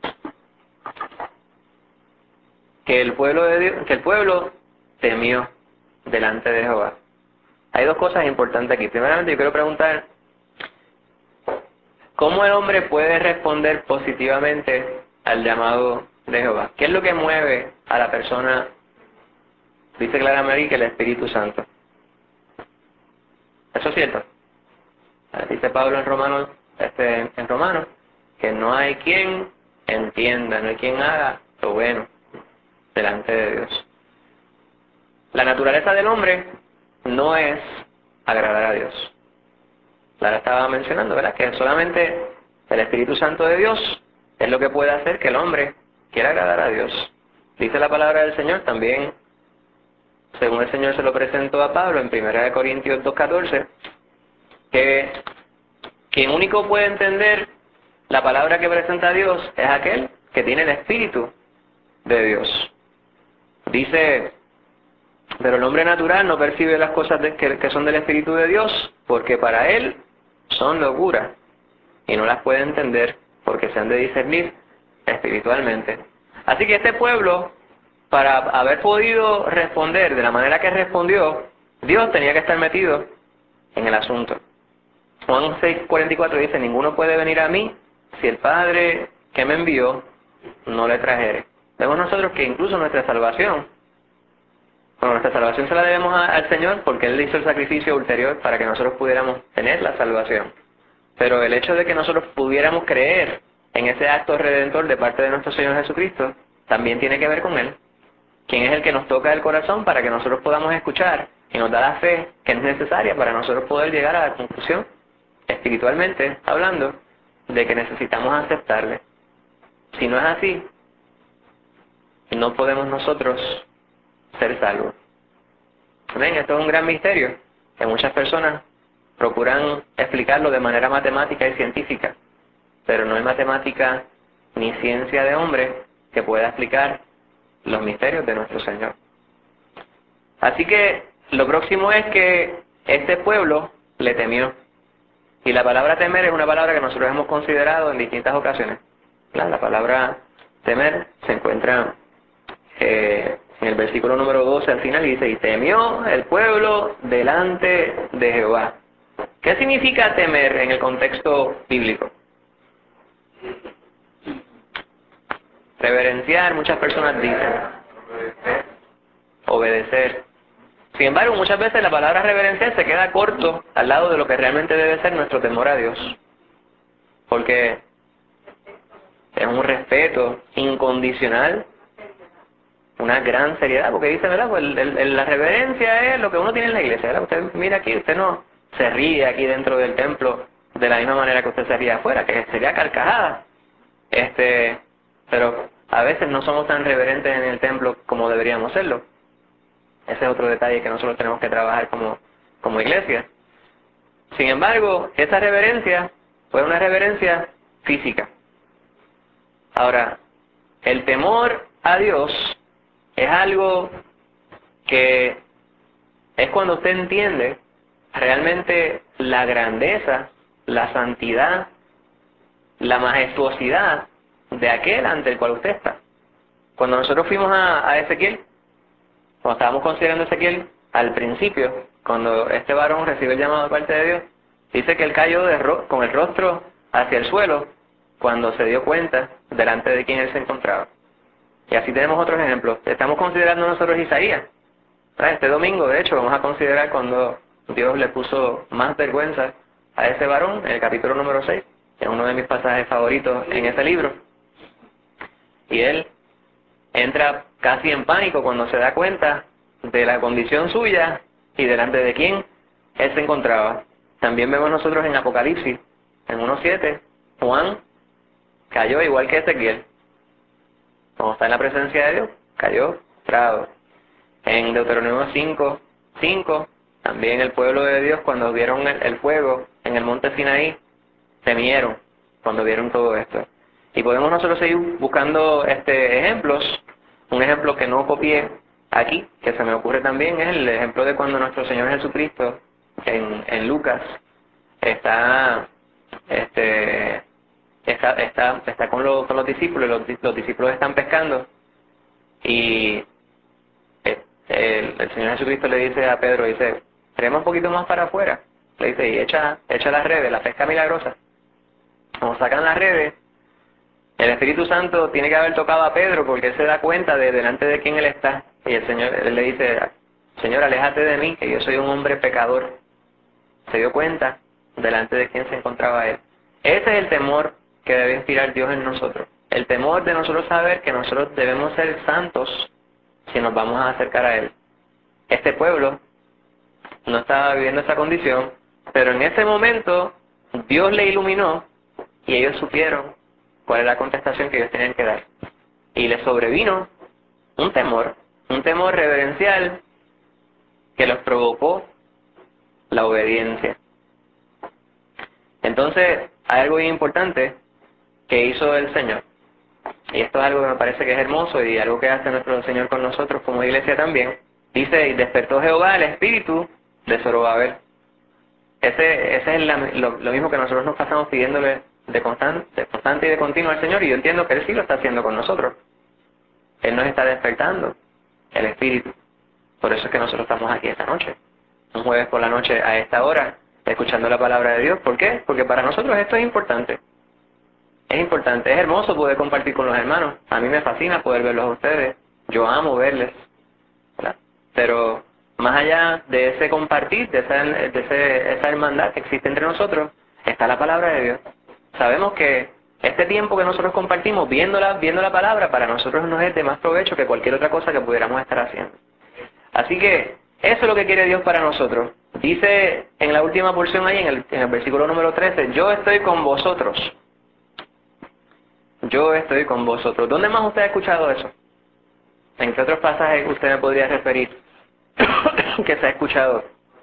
que el pueblo de Dios, que el pueblo temió delante de Jehová. Hay dos cosas importantes aquí. Primeramente, yo quiero preguntar, ¿cómo el hombre puede responder positivamente al llamado de Jehová? ¿Qué es lo que mueve a la persona? Dice claramente que el Espíritu Santo. ¿Eso es cierto? Dice Pablo en Romanos, que no hay quien entienda, no hay quien haga lo bueno delante de Dios. La naturaleza del hombre no es agradar a Dios. Lara estaba mencionando, ¿verdad?, que solamente el Espíritu Santo de Dios es lo que puede hacer que el hombre quiera agradar a Dios. Dice la palabra del Señor también, según el Señor se lo presentó a Pablo en 1 Corintios 2:14, que quien único puede entender la palabra que presenta a Dios es aquel que tiene el Espíritu de Dios. Dice, pero el hombre natural no percibe las cosas que son del Espíritu de Dios, porque para él son locura, y no las puede entender, porque se han de discernir espiritualmente. Así que este pueblo, para haber podido responder de la manera que respondió, Dios tenía que estar metido en el asunto. Juan 6:44 dice, ninguno puede venir a mí si el Padre que me envió no le trajere. Vemos nosotros que incluso nuestra salvación se la debemos al Señor porque Él hizo el sacrificio ulterior para que nosotros pudiéramos tener la salvación. Pero el hecho de que nosotros pudiéramos creer en ese acto redentor de parte de nuestro Señor Jesucristo también tiene que ver con Él, quien es el que nos toca el corazón para que nosotros podamos escuchar y nos da la fe que es necesaria para nosotros poder llegar a la conclusión, espiritualmente hablando, de que necesitamos aceptarle. Si no es así, no podemos nosotros ser salvos. Ven, esto es un gran misterio que muchas personas procuran explicarlo de manera matemática y científica, pero no hay matemática ni ciencia de hombre que pueda explicar los misterios de nuestro Señor. Así que lo próximo es que este pueblo le temió. Y la palabra temer es una palabra que nosotros hemos considerado en distintas ocasiones. La palabra temer se encuentra en el versículo número 12 al final y dice, y temió el pueblo delante de Jehová. ¿Qué significa temer en el contexto bíblico? Reverenciar, muchas personas dicen. Obedecer. Sin embargo, muchas veces la palabra reverenciar se queda corto al lado de lo que realmente debe ser nuestro temor a Dios. Porque es un respeto incondicional, una gran seriedad, porque dice, ¿verdad? Pues la reverencia es lo que uno tiene en la iglesia, ¿verdad? Usted mira aquí, usted no se ríe aquí dentro del templo de la misma manera que usted se ríe afuera, que sería carcajada. Pero a veces no somos tan reverentes en el templo como deberíamos serlo. Ese es otro detalle que nosotros tenemos que trabajar como iglesia. Sin embargo, esa reverencia fue una reverencia física. Ahora, el temor a Dios es algo que es cuando usted entiende realmente la grandeza, la santidad, la majestuosidad de aquel ante el cual usted está. Cuando nosotros fuimos a Ezequiel, cuando estábamos considerando Ezequiel, al principio, cuando este varón recibe el llamado de parte de Dios, dice que él cayó con el rostro hacia el suelo cuando se dio cuenta delante de quién él se encontraba. Y así tenemos otros ejemplos. Estamos considerando nosotros Isaías. Este domingo, de hecho, vamos a considerar cuando Dios le puso más vergüenza a ese varón, en el capítulo número 6, que es uno de mis pasajes favoritos en ese libro. Y él entra casi en pánico cuando se da cuenta de la condición suya y delante de quién él se encontraba. También vemos nosotros en Apocalipsis, en 1:7, Juan cayó igual que Ezequiel. Cuando está en la presencia de Dios, cayó trado. En Deuteronomio 5:5, también el pueblo de Dios, cuando vieron el fuego en el monte Sinaí, temieron cuando vieron todo esto. Y podemos nosotros seguir buscando ejemplos Un ejemplo que no copié aquí, que se me ocurre también, es el ejemplo de cuando nuestro Señor Jesucristo en Lucas está con los discípulos, los discípulos están pescando y el Señor Jesucristo le dice a Pedro, dice, rema un poquito más para afuera, le dice, y echa las redes, la pesca milagrosa. Como sacan las redes, el Espíritu Santo tiene que haber tocado a Pedro porque él se da cuenta de delante de quién él está. Y él le dice, Señor, aléjate de mí, que yo soy un hombre pecador. Se dio cuenta delante de quién se encontraba él. Ese es el temor que debe inspirar Dios en nosotros. El temor de nosotros saber que nosotros debemos ser santos si nos vamos a acercar a Él. Este pueblo no estaba viviendo esa condición, pero en ese momento Dios le iluminó y ellos supieron cuál es la contestación que ellos tenían que dar. Y les sobrevino un temor reverencial que los provocó la obediencia. Entonces, hay algo bien importante que hizo el Señor. Y esto es algo que me parece que es hermoso y algo que hace nuestro Señor con nosotros como iglesia también. Dice, y despertó Jehová el espíritu de Zorobabel. Ese es lo mismo que nosotros nos pasamos pidiéndole de constante y de continuo al Señor, y yo entiendo que Él sí lo está haciendo con nosotros. Él nos está despertando el espíritu. Por eso es que nosotros estamos aquí esta noche, un jueves por la noche a esta hora, escuchando la palabra de Dios. ¿Por qué? Porque para nosotros esto es importante. Es importante, es hermoso poder compartir con los hermanos. A mí me fascina poder verlos a ustedes. Yo amo verles, ¿verdad? Pero más allá de ese compartir, de esa hermandad que existe entre nosotros, está la palabra de Dios. Sabemos que este tiempo que nosotros compartimos viendo la palabra, para nosotros nos es de más provecho que cualquier otra cosa que pudiéramos estar haciendo. Así que eso es lo que quiere Dios para nosotros. Dice en la última porción ahí, en el versículo número 13, yo estoy con vosotros. Yo estoy con vosotros. ¿Dónde más usted ha escuchado eso? ¿En qué otros pasajes usted me podría referir que se ha escuchado?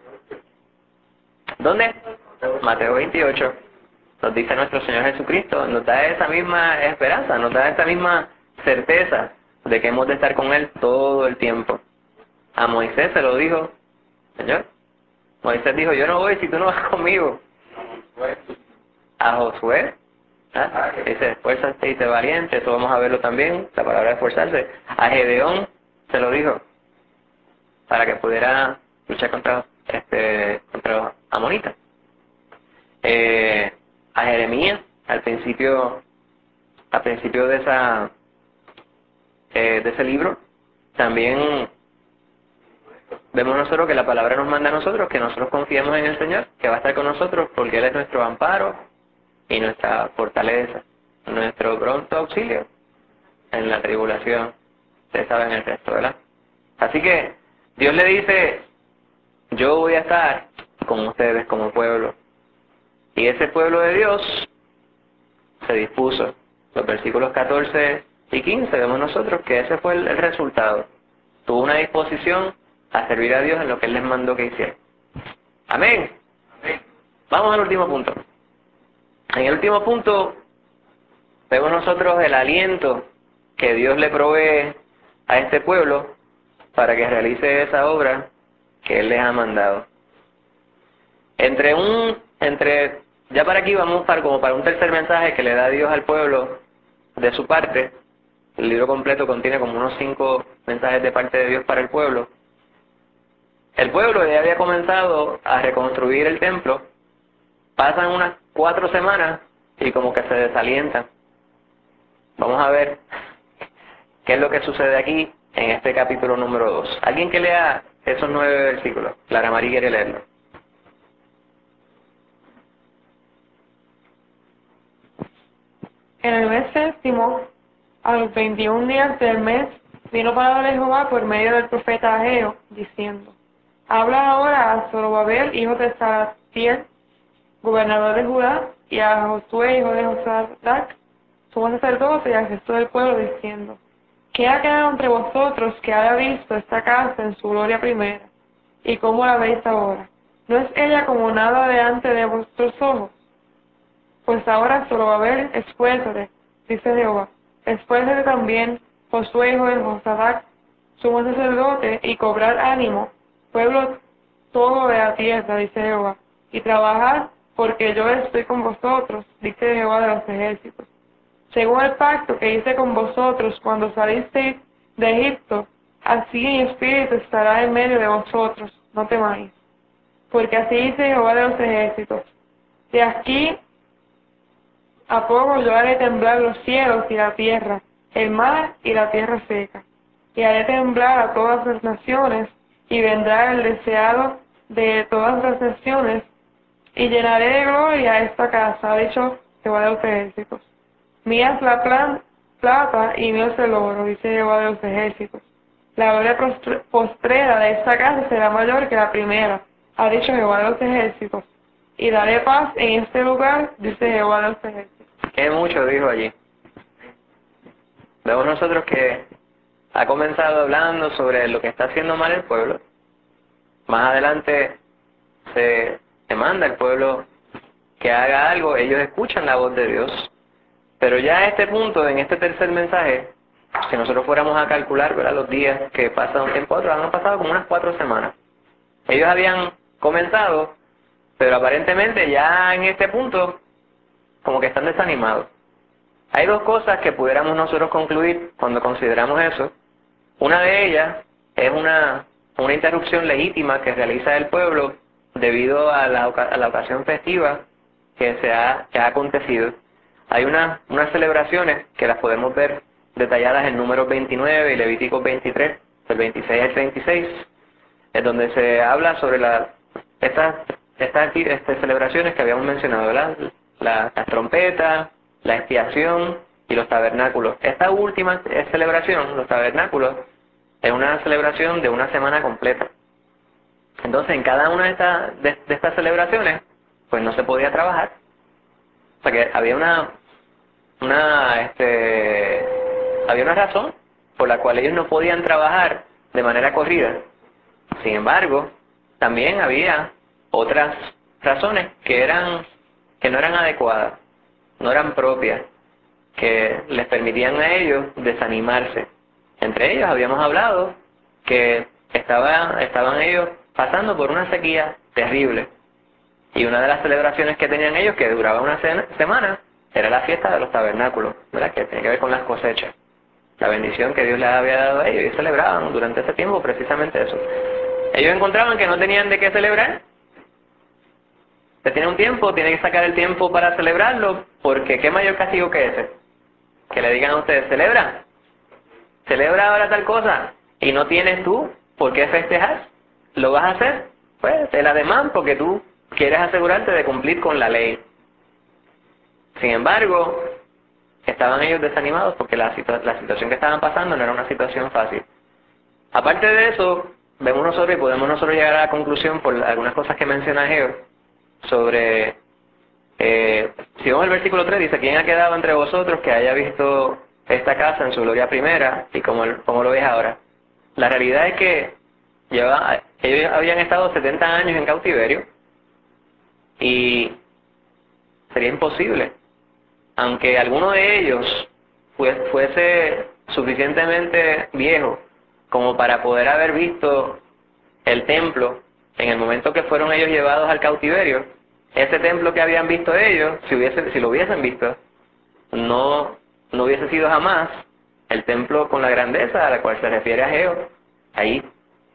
¿Dónde? Mateo 28. Nos dice nuestro Señor Jesucristo, nos da esa misma esperanza, nos da esa misma certeza de que hemos de estar con Él todo el tiempo. A Moisés se lo dijo, Señor. Moisés dijo, yo no voy si tú no vas conmigo. A Josué, dice, esfuérzate y sé valiente, eso vamos a verlo también, la palabra de esforzarse. A Gedeón se lo dijo, para que pudiera luchar contra los amonitas. A Jeremías, al principio de ese libro, también vemos nosotros que la palabra nos manda a nosotros que nosotros confiemos en el Señor, que va a estar con nosotros porque Él es nuestro amparo y nuestra fortaleza, nuestro pronto auxilio en la tribulación. Ustedes saben el resto, ¿verdad? Así que Dios le dice, yo voy a estar con ustedes como pueblo. Y ese pueblo de Dios se dispuso. Los versículos 14 y 15 vemos nosotros que ese fue el resultado. Tuvo una disposición a servir a Dios en lo que Él les mandó que hicieran. Amén. Vamos al último punto. En el último punto vemos nosotros el aliento que Dios le provee a este pueblo para que realice esa obra que Él les ha mandado. Ya para aquí vamos como para un tercer mensaje que le da Dios al pueblo de su parte. El libro completo contiene como unos 5 mensajes de parte de Dios para el pueblo. El pueblo ya había comenzado a reconstruir el templo. Pasan unas 4 semanas y como que se desalientan. Vamos a ver qué es lo que sucede aquí en este capítulo número 2. Alguien que lea esos 9 versículos. Clara María quiere leerlo. En el mes séptimo, a los 21 días del mes, vino palabra de Jehová por medio del profeta Ageo, diciendo, habla ahora a Zorobabel, hijo de Salatiel, gobernador de Judá, y a Josué, hijo de Josadac, sumo sacerdote, y al resto del pueblo, diciendo, ¿qué ha quedado entre vosotros que haya visto esta casa en su gloria primera? ¿Y cómo la veis ahora? ¿No es ella como nada delante de vuestros ojos? Pues ahora Zorobabel, esfuérzate, dice Jehová, esfuérzate también Josué hijo de Josadac, sumo sacerdote, y cobrad ánimo, pueblo todo de la tierra, dice Jehová, y trabajad, porque yo estoy con vosotros, dice Jehová de los ejércitos. Según el pacto que hice con vosotros cuando salisteis de Egipto, así mi espíritu estará en medio de vosotros, no temáis. Porque así dice Jehová de los ejércitos, de aquí a poco yo haré temblar los cielos y la tierra, el mar y la tierra seca, y haré temblar a todas las naciones, y vendrá el deseado de todas las naciones, y llenaré de gloria esta casa, ha dicho Jehová de los ejércitos. Mía es la plata y mío es el oro, dice Jehová de los ejércitos. La gloria postrera de esta casa será mayor que la primera, ha dicho Jehová de los ejércitos. Y daré paz en este lugar, dice Jehová de los ejércitos. Qué mucho dijo allí. Vemos nosotros que ha comenzado hablando sobre lo que está haciendo mal el pueblo. Más adelante se demanda al pueblo que haga algo, ellos escuchan la voz de Dios. Pero ya a este punto, en este tercer mensaje, si nosotros fuéramos a calcular, ¿verdad?, los días que pasan de un tiempo a otro, han pasado como unas 4 semanas. Ellos habían comenzado, pero aparentemente ya en este punto, como que están desanimados. Hay 2 cosas que pudiéramos nosotros concluir cuando consideramos eso. Una de ellas es una interrupción legítima que realiza el pueblo debido a la ocasión festiva que ha acontecido. Hay unas celebraciones que las podemos ver detalladas en Números 29 y Levíticos 23, del 26 al 36, en donde se habla sobre estas celebraciones que habíamos mencionado, ¿verdad? Las trompetas, la expiación y los tabernáculos. Esta última celebración, los tabernáculos, es una celebración de una semana completa. Entonces, en cada una de estas celebraciones, pues no se podía trabajar. O sea que había había una razón por la cual ellos no podían trabajar de manera corrida. Sin embargo, también había otras razones que no eran adecuadas, no eran propias, que les permitían a ellos desanimarse. Entre ellos habíamos hablado que estaban ellos pasando por una sequía terrible. Y una de las celebraciones que tenían ellos, que duraba una semana, era la fiesta de los tabernáculos, ¿verdad?, que tiene que ver con las cosechas. La bendición que Dios les había dado a ellos, y celebraban durante ese tiempo precisamente eso. Ellos encontraban que no tenían de qué celebrar. Usted tiene un tiempo, tiene que sacar el tiempo para celebrarlo, porque ¿qué mayor castigo que ese? Que le digan a ustedes, celebra ahora tal cosa, y no tienes tú por qué festejar. ¿Lo vas a hacer? Pues el ademán, porque tú quieres asegurarte de cumplir con la ley. Sin embargo, estaban ellos desanimados porque la situación que estaban pasando no era una situación fácil. Aparte de eso, vemos nosotros y podemos nosotros llegar a la conclusión por algunas cosas que menciona Geo sobre, si vemos el versículo 3, dice, ¿quién ha quedado entre vosotros que haya visto esta casa en su gloria primera y como lo ves ahora? La realidad es que ellos habían estado 70 años en cautiverio y sería imposible, aunque alguno de ellos fuese suficientemente viejo como para poder haber visto el templo en el momento que fueron ellos llevados al cautiverio. Ese templo que habían visto ellos, si lo hubiesen visto, no hubiese sido jamás el templo con la grandeza a la cual se refiere a Geo ahí.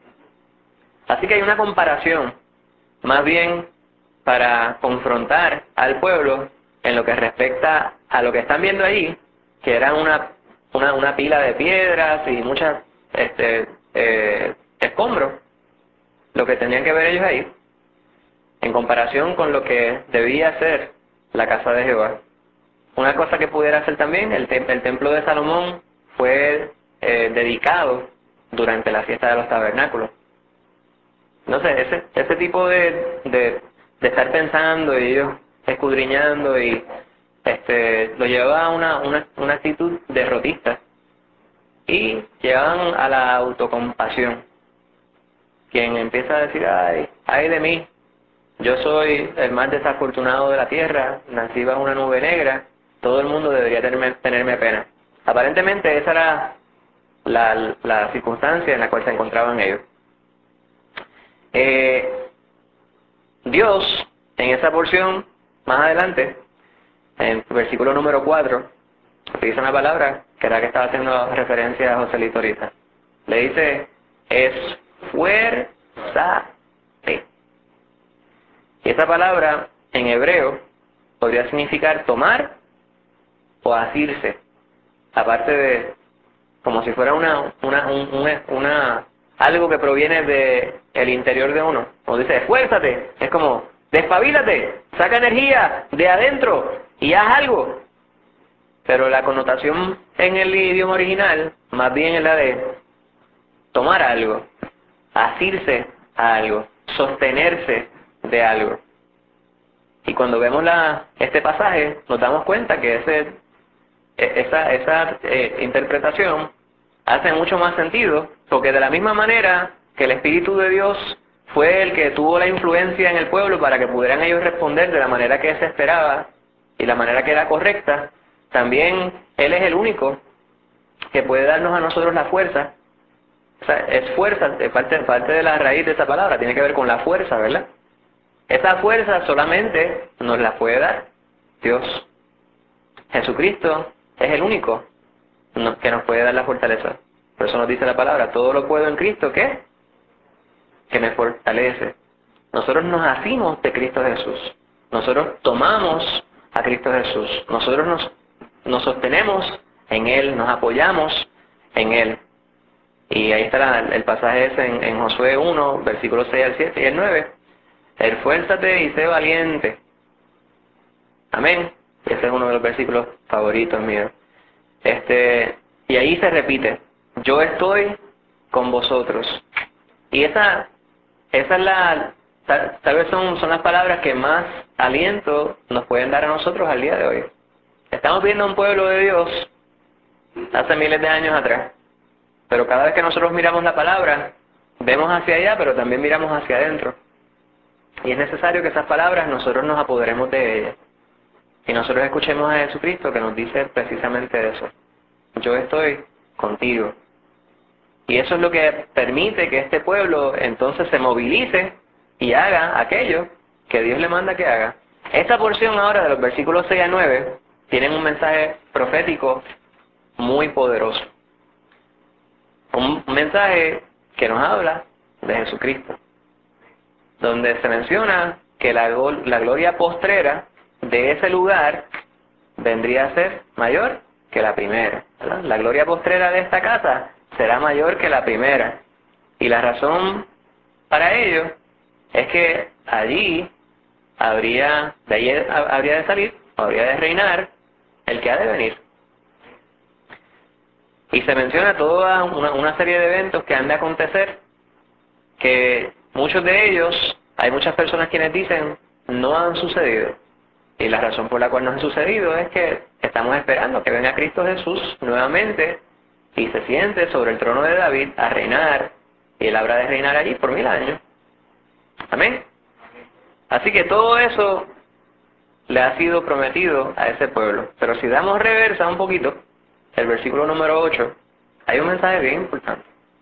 Así que hay una comparación, más bien para confrontar al pueblo en lo que respecta a lo que están viendo allí, que era una pila de piedras y muchas escombros, lo que tenían que ver ellos ahí, en comparación con lo que debía ser la casa de Jehová. Una cosa que pudiera hacer también, el templo de Salomón fue dedicado durante la fiesta de los tabernáculos. No sé, ese tipo de estar pensando y ellos escudriñando y lo lleva a una actitud derrotista y llevan a la autocompasión. Quien empieza a decir, ay de mí, yo soy el más desafortunado de la tierra, nací bajo una nube negra, todo el mundo debería tenerme pena. Aparentemente esa era la circunstancia en la cual se encontraban ellos. Dios, en esa porción, más adelante, en versículo número 4, utiliza una palabra que era que estaba haciendo referencia a Joselito ahorita. Le dice, esfuérzate. Y esa palabra, en hebreo, podría significar tomar o asirse. Aparte de, como si fuera algo que proviene de el interior de uno. Cuando dice, esfuérzate, es como, despabilate, saca energía de adentro y haz algo. Pero la connotación en el idioma original, más bien es la de tomar algo, asirse a algo, sostenerse de algo. Y cuando vemos este pasaje, nos damos cuenta que esa interpretación hace mucho más sentido, porque de la misma manera que el Espíritu de Dios fue el que tuvo la influencia en el pueblo para que pudieran ellos responder de la manera que se esperaba y la manera que era correcta, también Él es el único que puede darnos a nosotros la fuerza. O sea, es fuerza, parte de la raíz de esa palabra, tiene que ver con la fuerza, ¿verdad? Esa fuerza solamente nos la puede dar Dios. Jesucristo es el único que nos puede dar la fortaleza. Por eso nos dice la palabra, todo lo puedo en Cristo, ¿qué? Que me fortalece. Nosotros nos asimos de Cristo Jesús. Nosotros tomamos a Cristo Jesús. Nosotros nos sostenemos en Él, nos apoyamos en Él. Y ahí está el pasaje ese en Josué 1, versículos 6 al 7 y el 9. Esfuérzate y sé valiente. Amén. Ese es uno de los versículos favoritos míos. Y ahí se repite, yo estoy con vosotros. Y esa es tal vez son las palabras que más aliento nos pueden dar a nosotros al día de hoy. Estamos viendo un pueblo de Dios hace miles de años atrás. Pero cada vez que nosotros miramos la palabra, vemos hacia allá, pero también miramos hacia adentro. Y es necesario que esas palabras nosotros nos apoderemos de ellas. Y nosotros escuchemos a Jesucristo que nos dice precisamente eso. Yo estoy contigo. Y eso es lo que permite que este pueblo entonces se movilice y haga aquello que Dios le manda que haga. Esta porción ahora de los versículos 6 a 9 tienen un mensaje profético muy poderoso. Un mensaje que nos habla de Jesucristo, donde se menciona que la gloria postrera de ese lugar vendría a ser mayor que la primera, ¿verdad? La gloria postrera de esta casa será mayor que la primera. Y la razón para ello es que allí habría de salir, habría de reinar el que ha de venir. Y se menciona toda una serie de eventos que han de acontecer, que muchos de ellos, hay muchas personas quienes dicen, no han sucedido. Y la razón por la cual no han sucedido es que estamos esperando que venga Cristo Jesús nuevamente y se siente sobre el trono de David a reinar, y Él habrá de reinar allí por 1000 años. Amén. Así que todo eso le ha sido prometido a ese pueblo. Pero si damos reversa un poquito, el versículo número 8, hay un mensaje bien importante.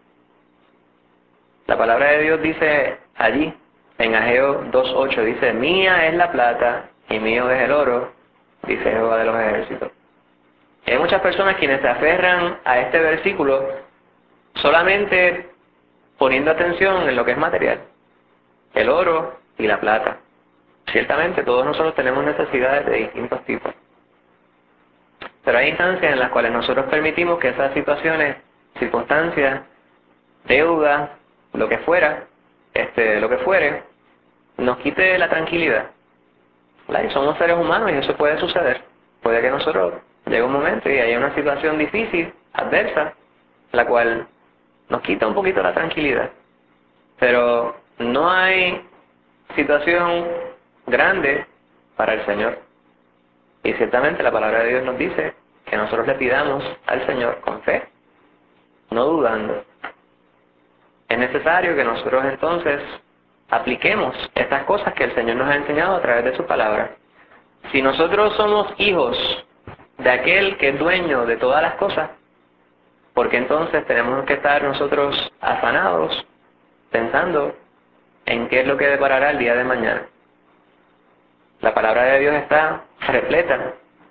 La palabra de Dios dice allí, en Ageo 2.8, dice, mía es la plata y mío es el oro, dice Jehová de los ejércitos. Y hay muchas personas quienes se aferran a este versículo solamente poniendo atención en lo que es material, el oro y la plata. Ciertamente todos nosotros tenemos necesidades de distintos tipos. Pero hay instancias en las cuales nosotros permitimos que esas situaciones, circunstancias, deuda, lo que fuera, lo que fuere, nos quite la tranquilidad. ¿Verdad? Y somos seres humanos y eso puede suceder. Puede que nosotros llegue un momento y haya una situación difícil, adversa, la cual nos quita un poquito la tranquilidad. Pero no hay situación grande para el Señor. Y ciertamente la palabra de Dios nos dice que nosotros le pidamos al Señor con fe, no dudando. Es necesario que nosotros entonces apliquemos estas cosas que el Señor nos ha enseñado a través de su palabra. Si nosotros somos hijos de aquel que es dueño de todas las cosas, porque entonces tenemos que estar nosotros afanados pensando en qué es lo que deparará el día de mañana. La palabra de Dios está repleta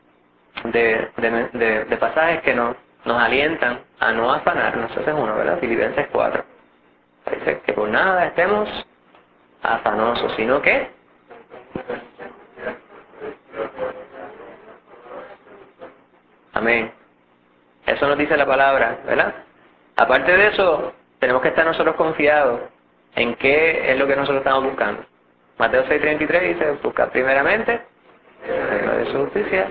de pasajes que nos alientan a no afanarnos. Ese es uno, ¿verdad? Filipenses 4. Dice que por nada estemos afanosos, sino que amén. Eso nos dice la palabra, ¿verdad? Aparte de eso, tenemos que estar nosotros confiados en qué es lo que nosotros estamos buscando. Mateo 6:33 dice, buscad primeramente el reino de su justicia.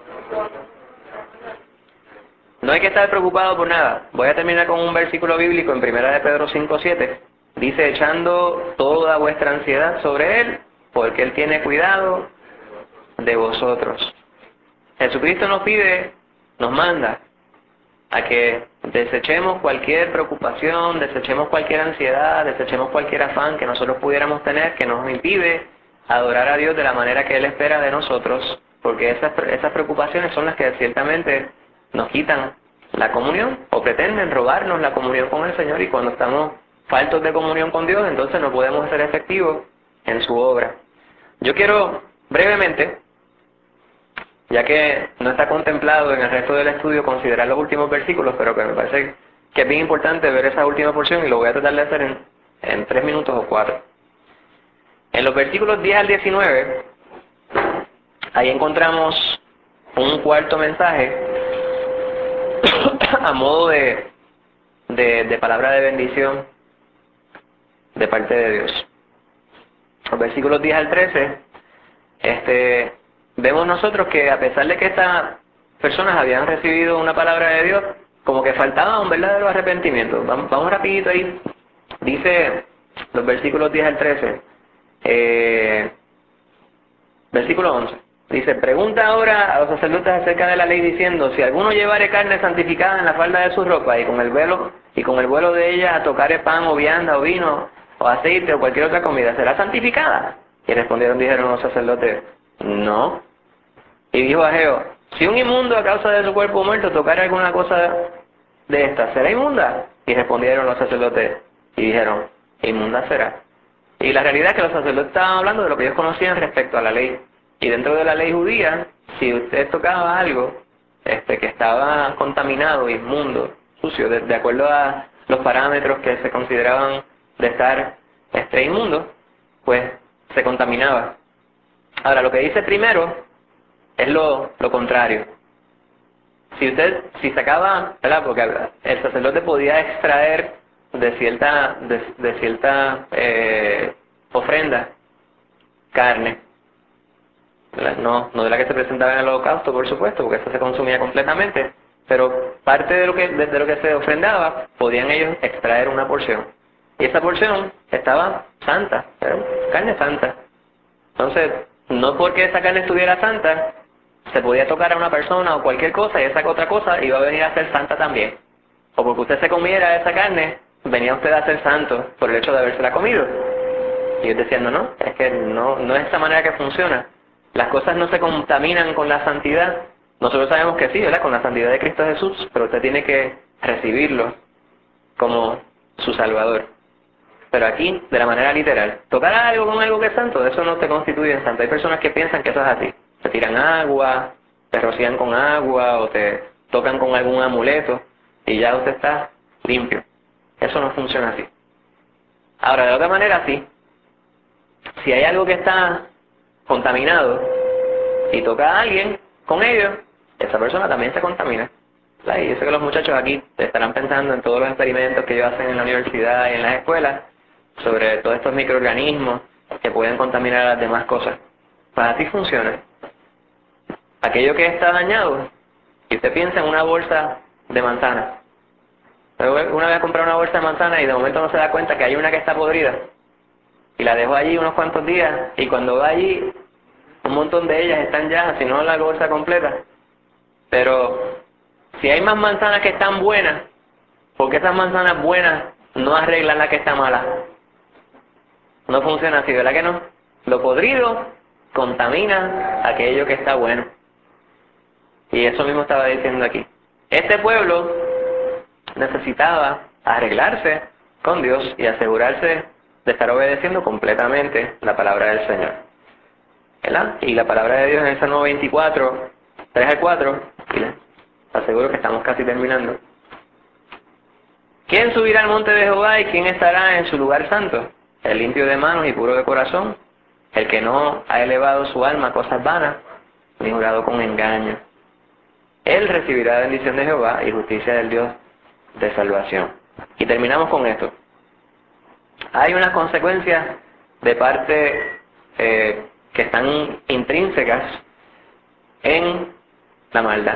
No hay que estar preocupado por nada. Voy a terminar con un versículo bíblico en 1 de Pedro 5:7. Dice, echando toda vuestra ansiedad sobre Él, porque Él tiene cuidado de vosotros. Jesucristo nos pide, nos manda a que desechemos cualquier preocupación, desechemos cualquier ansiedad, desechemos cualquier afán que nosotros pudiéramos tener que nos impide adorar a Dios de la manera que Él espera de nosotros, porque esas preocupaciones son las que ciertamente nos quitan la comunión o pretenden robarnos la comunión con el Señor, y cuando estamos faltos de comunión con Dios, entonces no podemos ser efectivos en su obra. Yo quiero brevemente, ya que no está contemplado en el resto del estudio considerar los últimos versículos, pero que me parece que es bien importante ver esa última porción, y lo voy a tratar de hacer en 3 minutos o 4. En los versículos 10 al 19, ahí encontramos un cuarto mensaje a modo de palabra de bendición de parte de Dios. Los versículos 10 al 13, vemos nosotros que a pesar de que estas personas habían recibido una palabra de Dios, como que faltaba un verdadero arrepentimiento. Vamos rapidito ahí. Dice los versículos 10 al 13, versículo 11. Dice, pregunta ahora a los sacerdotes acerca de la ley diciendo, si alguno llevare carne santificada en la falda de su ropa y con el vuelo de ella tocare pan o vianda o vino o aceite o cualquier otra comida, ¿será santificada? Y dijeron los sacerdotes, no. Y dijo Ageo, si un inmundo a causa de su cuerpo muerto tocare alguna cosa de esta, ¿será inmunda? Y respondieron los sacerdotes y dijeron, inmunda será. Y la realidad es que los sacerdotes estaban hablando de lo que ellos conocían respecto a la ley. Y dentro de la ley judía, si usted tocaba algo que estaba contaminado, inmundo, sucio, de acuerdo a los parámetros que se consideraban de estar inmundo, pues se contaminaba. Ahora, lo que dice primero es lo contrario. Si sacaba, ¿verdad? Porque el sacerdote podía extraer de cierta ofrenda carne, ¿verdad? No de la que se presentaba en el holocausto, por supuesto, porque eso se consumía completamente, pero parte de lo que se ofrendaba, podían ellos extraer una porción, y esa porción estaba santa, era carne santa. Entonces, no porque esa carne estuviera santa, se podía tocar a una persona o cualquier cosa, y esa otra cosa iba a venir a ser santa también. O porque usted se comiera esa carne, venía usted a ser santo por el hecho de habérsela comido. Y ellos decían, no, es que no es esa manera que funciona. Las cosas no se contaminan con la santidad. Nosotros sabemos que sí, ¿verdad? Con la santidad de Cristo Jesús, pero usted tiene que recibirlo como su Salvador. Pero aquí, de la manera literal, tocar algo con algo que es santo, eso no te constituye en santo. Hay personas que piensan que eso es así. Te tiran agua, te rocían con agua o te tocan con algún amuleto y ya usted está limpio. Eso no funciona así. Ahora, de otra manera, sí. Si hay algo que está contaminado y toca a alguien con ello, esa persona también se contamina. Y yo sé que los muchachos aquí estarán pensando en todos los experimentos que ellos hacen en la universidad y en las escuelas sobre todos estos microorganismos que pueden contaminar las demás cosas. Pues así funciona. Aquello que está dañado, y usted piensa en una bolsa de manzana. Una vez compró una bolsa de manzana y de momento no se da cuenta que hay una que está podrida. Y la dejó allí unos cuantos días, y cuando va allí, un montón de ellas están ya, si no la bolsa completa. Pero si hay más manzanas que están buenas, ¿por qué esas manzanas buenas no arreglan la que está mala? No funciona así, ¿verdad que no? Lo podrido contamina aquello que está bueno. Y eso mismo estaba diciendo aquí. Este pueblo necesitaba arreglarse con Dios y asegurarse de estar obedeciendo completamente la palabra del Señor, ¿verdad? Y la palabra de Dios en el Salmo 24, 3 al 4, y les aseguro que estamos casi terminando. ¿Quién subirá al monte de Jehová y quién estará en su lugar santo? El limpio de manos y puro de corazón, el que no ha elevado su alma a cosas vanas, ni jurado con engaño. Él recibirá bendición de Jehová y justicia del Dios de salvación. Y terminamos con esto. Hay unas consecuencias de parte que están intrínsecas en la maldad.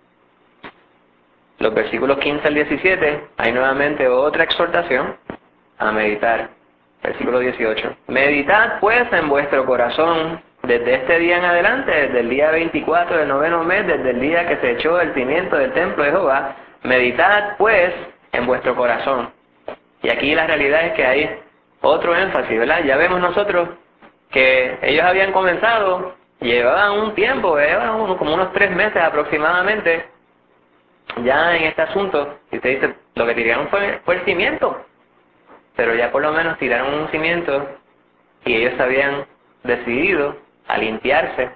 Los versículos 15 al 17, hay nuevamente otra exhortación a meditar. Versículo 18. Meditad pues en vuestro corazón desde este día en adelante, desde el día 24 del 9º mes, desde el día que se echó el cimiento del templo de Jehová. Meditad pues en vuestro corazón. Y aquí la realidad es que hay otro énfasis, ¿verdad? Ya vemos nosotros que ellos habían comenzado, llevaban un tiempo, llevaban como unos 3 meses aproximadamente, ya en este asunto. Y usted dice, lo que tiraron fue el cimiento, pero ya por lo menos tiraron un cimiento y ellos habían decidido a limpiarse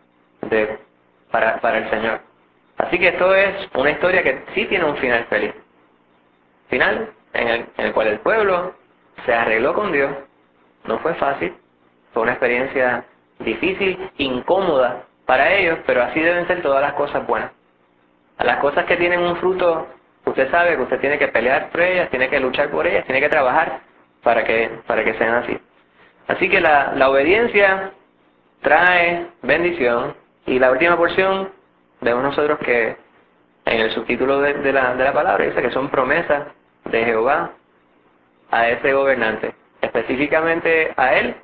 para el Señor. Así que esto es una historia que sí tiene un final feliz. Final en el cual el pueblo se arregló con Dios. No fue fácil, fue una experiencia difícil, incómoda para ellos, pero así deben ser todas las cosas buenas. A las cosas que tienen un fruto, usted sabe que usted tiene que pelear por ellas, tiene que luchar por ellas, tiene que trabajar para que sean así. Así que la obediencia trae bendición. Y la última porción, vemos nosotros que en el subtítulo de la palabra dice que son promesas de Jehová a ese gobernante, específicamente a él.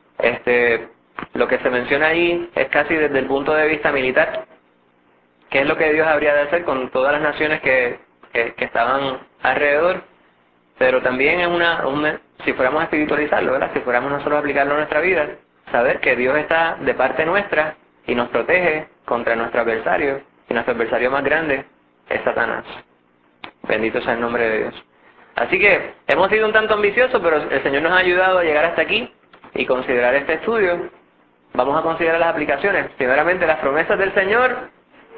Lo que se menciona ahí es casi desde el punto de vista militar. ¿Qué es lo que Dios habría de hacer con todas las naciones que estaban alrededor? Pero también es si fuéramos a espiritualizarlo, ¿verdad? Si fuéramos nosotros a aplicarlo a nuestra vida, saber que Dios está de parte nuestra y nos protege contra nuestro adversario, y nuestro adversario más grande es Satanás. Bendito sea el nombre de Dios. Así que hemos sido un tanto ambiciosos, pero el Señor nos ha ayudado a llegar hasta aquí y considerar este estudio. Vamos a considerar las aplicaciones. Primeramente, las promesas del Señor.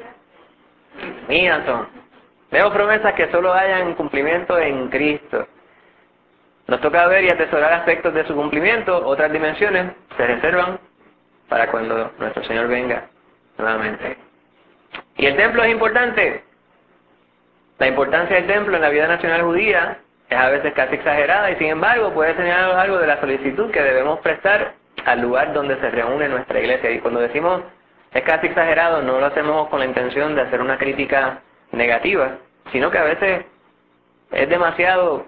Mías son. Veo promesas que solo hayan cumplimiento en Cristo. Nos toca ver y atesorar aspectos de su cumplimiento. Otras dimensiones se reservan para cuando nuestro Señor venga nuevamente. ¿Y el templo es importante? La importancia del templo en la vida nacional judía es a veces casi exagerada y sin embargo puede señalar algo de la solicitud que debemos prestar al lugar donde se reúne nuestra iglesia. Y cuando decimos es casi exagerado, no lo hacemos con la intención de hacer una crítica negativa, sino que a veces es demasiado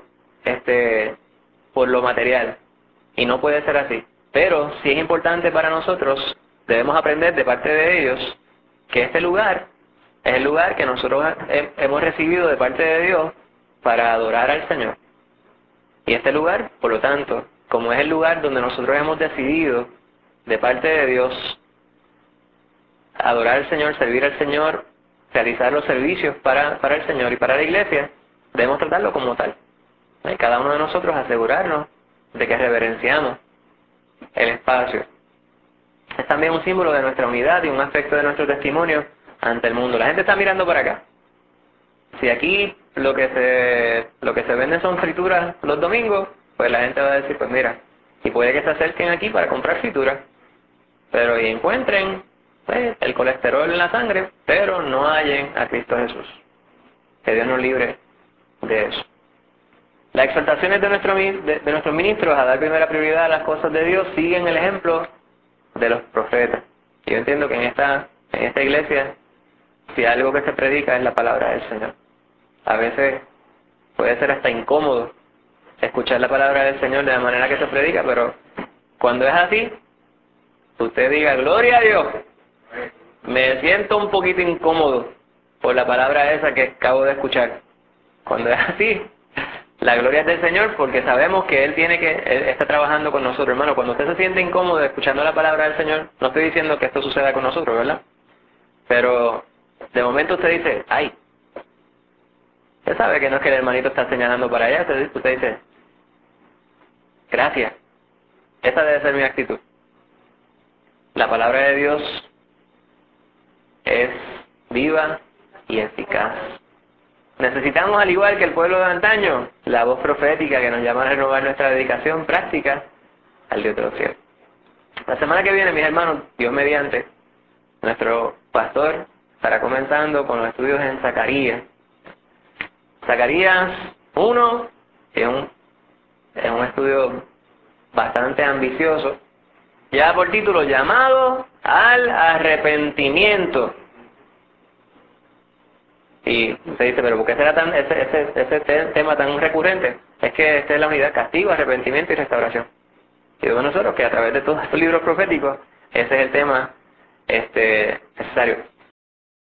por lo material y no puede ser así. Pero si es importante para nosotros, debemos aprender de parte de ellos que este lugar es el lugar que nosotros hemos recibido de parte de Dios para adorar al Señor. Y este lugar, por lo tanto, como es el lugar donde nosotros hemos decidido de parte de Dios adorar al Señor, servir al Señor, realizar los servicios para el Señor y para la iglesia, debemos tratarlo como tal. Y cada uno de nosotros asegurarnos de que reverenciamos el espacio. Es también un símbolo de nuestra unidad y un aspecto de nuestro testimonio ante el mundo. La gente está mirando para acá. Si aquí lo que se vende son frituras los domingos, pues la gente va a decir, pues mira, y puede que se acerquen aquí para comprar frituras, pero y encuentren el colesterol en la sangre, pero no hallen a Cristo Jesús. Que Dios nos libre de eso. Las exhortaciones de nuestros ministros a dar primera prioridad a las cosas de Dios siguen el ejemplo de los profetas. Yo entiendo que en esta iglesia, si algo que se predica es la palabra del Señor. A veces puede ser hasta incómodo escuchar la palabra del Señor de la manera que se predica, pero cuando es así, usted diga, gloria a Dios, me siento un poquito incómodo por la palabra esa que acabo de escuchar. Cuando es así, la gloria es del Señor porque sabemos que Él está trabajando con nosotros. Hermano, cuando usted se siente incómodo escuchando la palabra del Señor, no estoy diciendo que esto suceda con nosotros, ¿verdad? Pero de momento usted dice, ay, Usted sabe que no es que el hermanito está señalando para allá, usted dice, gracias. Esa debe ser mi actitud. La palabra de Dios es viva y eficaz. Necesitamos, al igual que el pueblo de antaño, la voz profética que nos llama a renovar nuestra dedicación práctica al Dios de los cielos. La semana que viene, mis hermanos, Dios mediante, nuestro pastor estará comenzando con los estudios en Zacarías. Zacarías 1 es un estudio bastante ambicioso, ya por título, llamado al arrepentimiento. Y usted dice, pero ¿por qué será ese tema tan recurrente? Es que esta es la unidad: castigo, arrepentimiento y restauración. Y digo nosotros que a través de todos estos libros proféticos, ese es el tema necesario.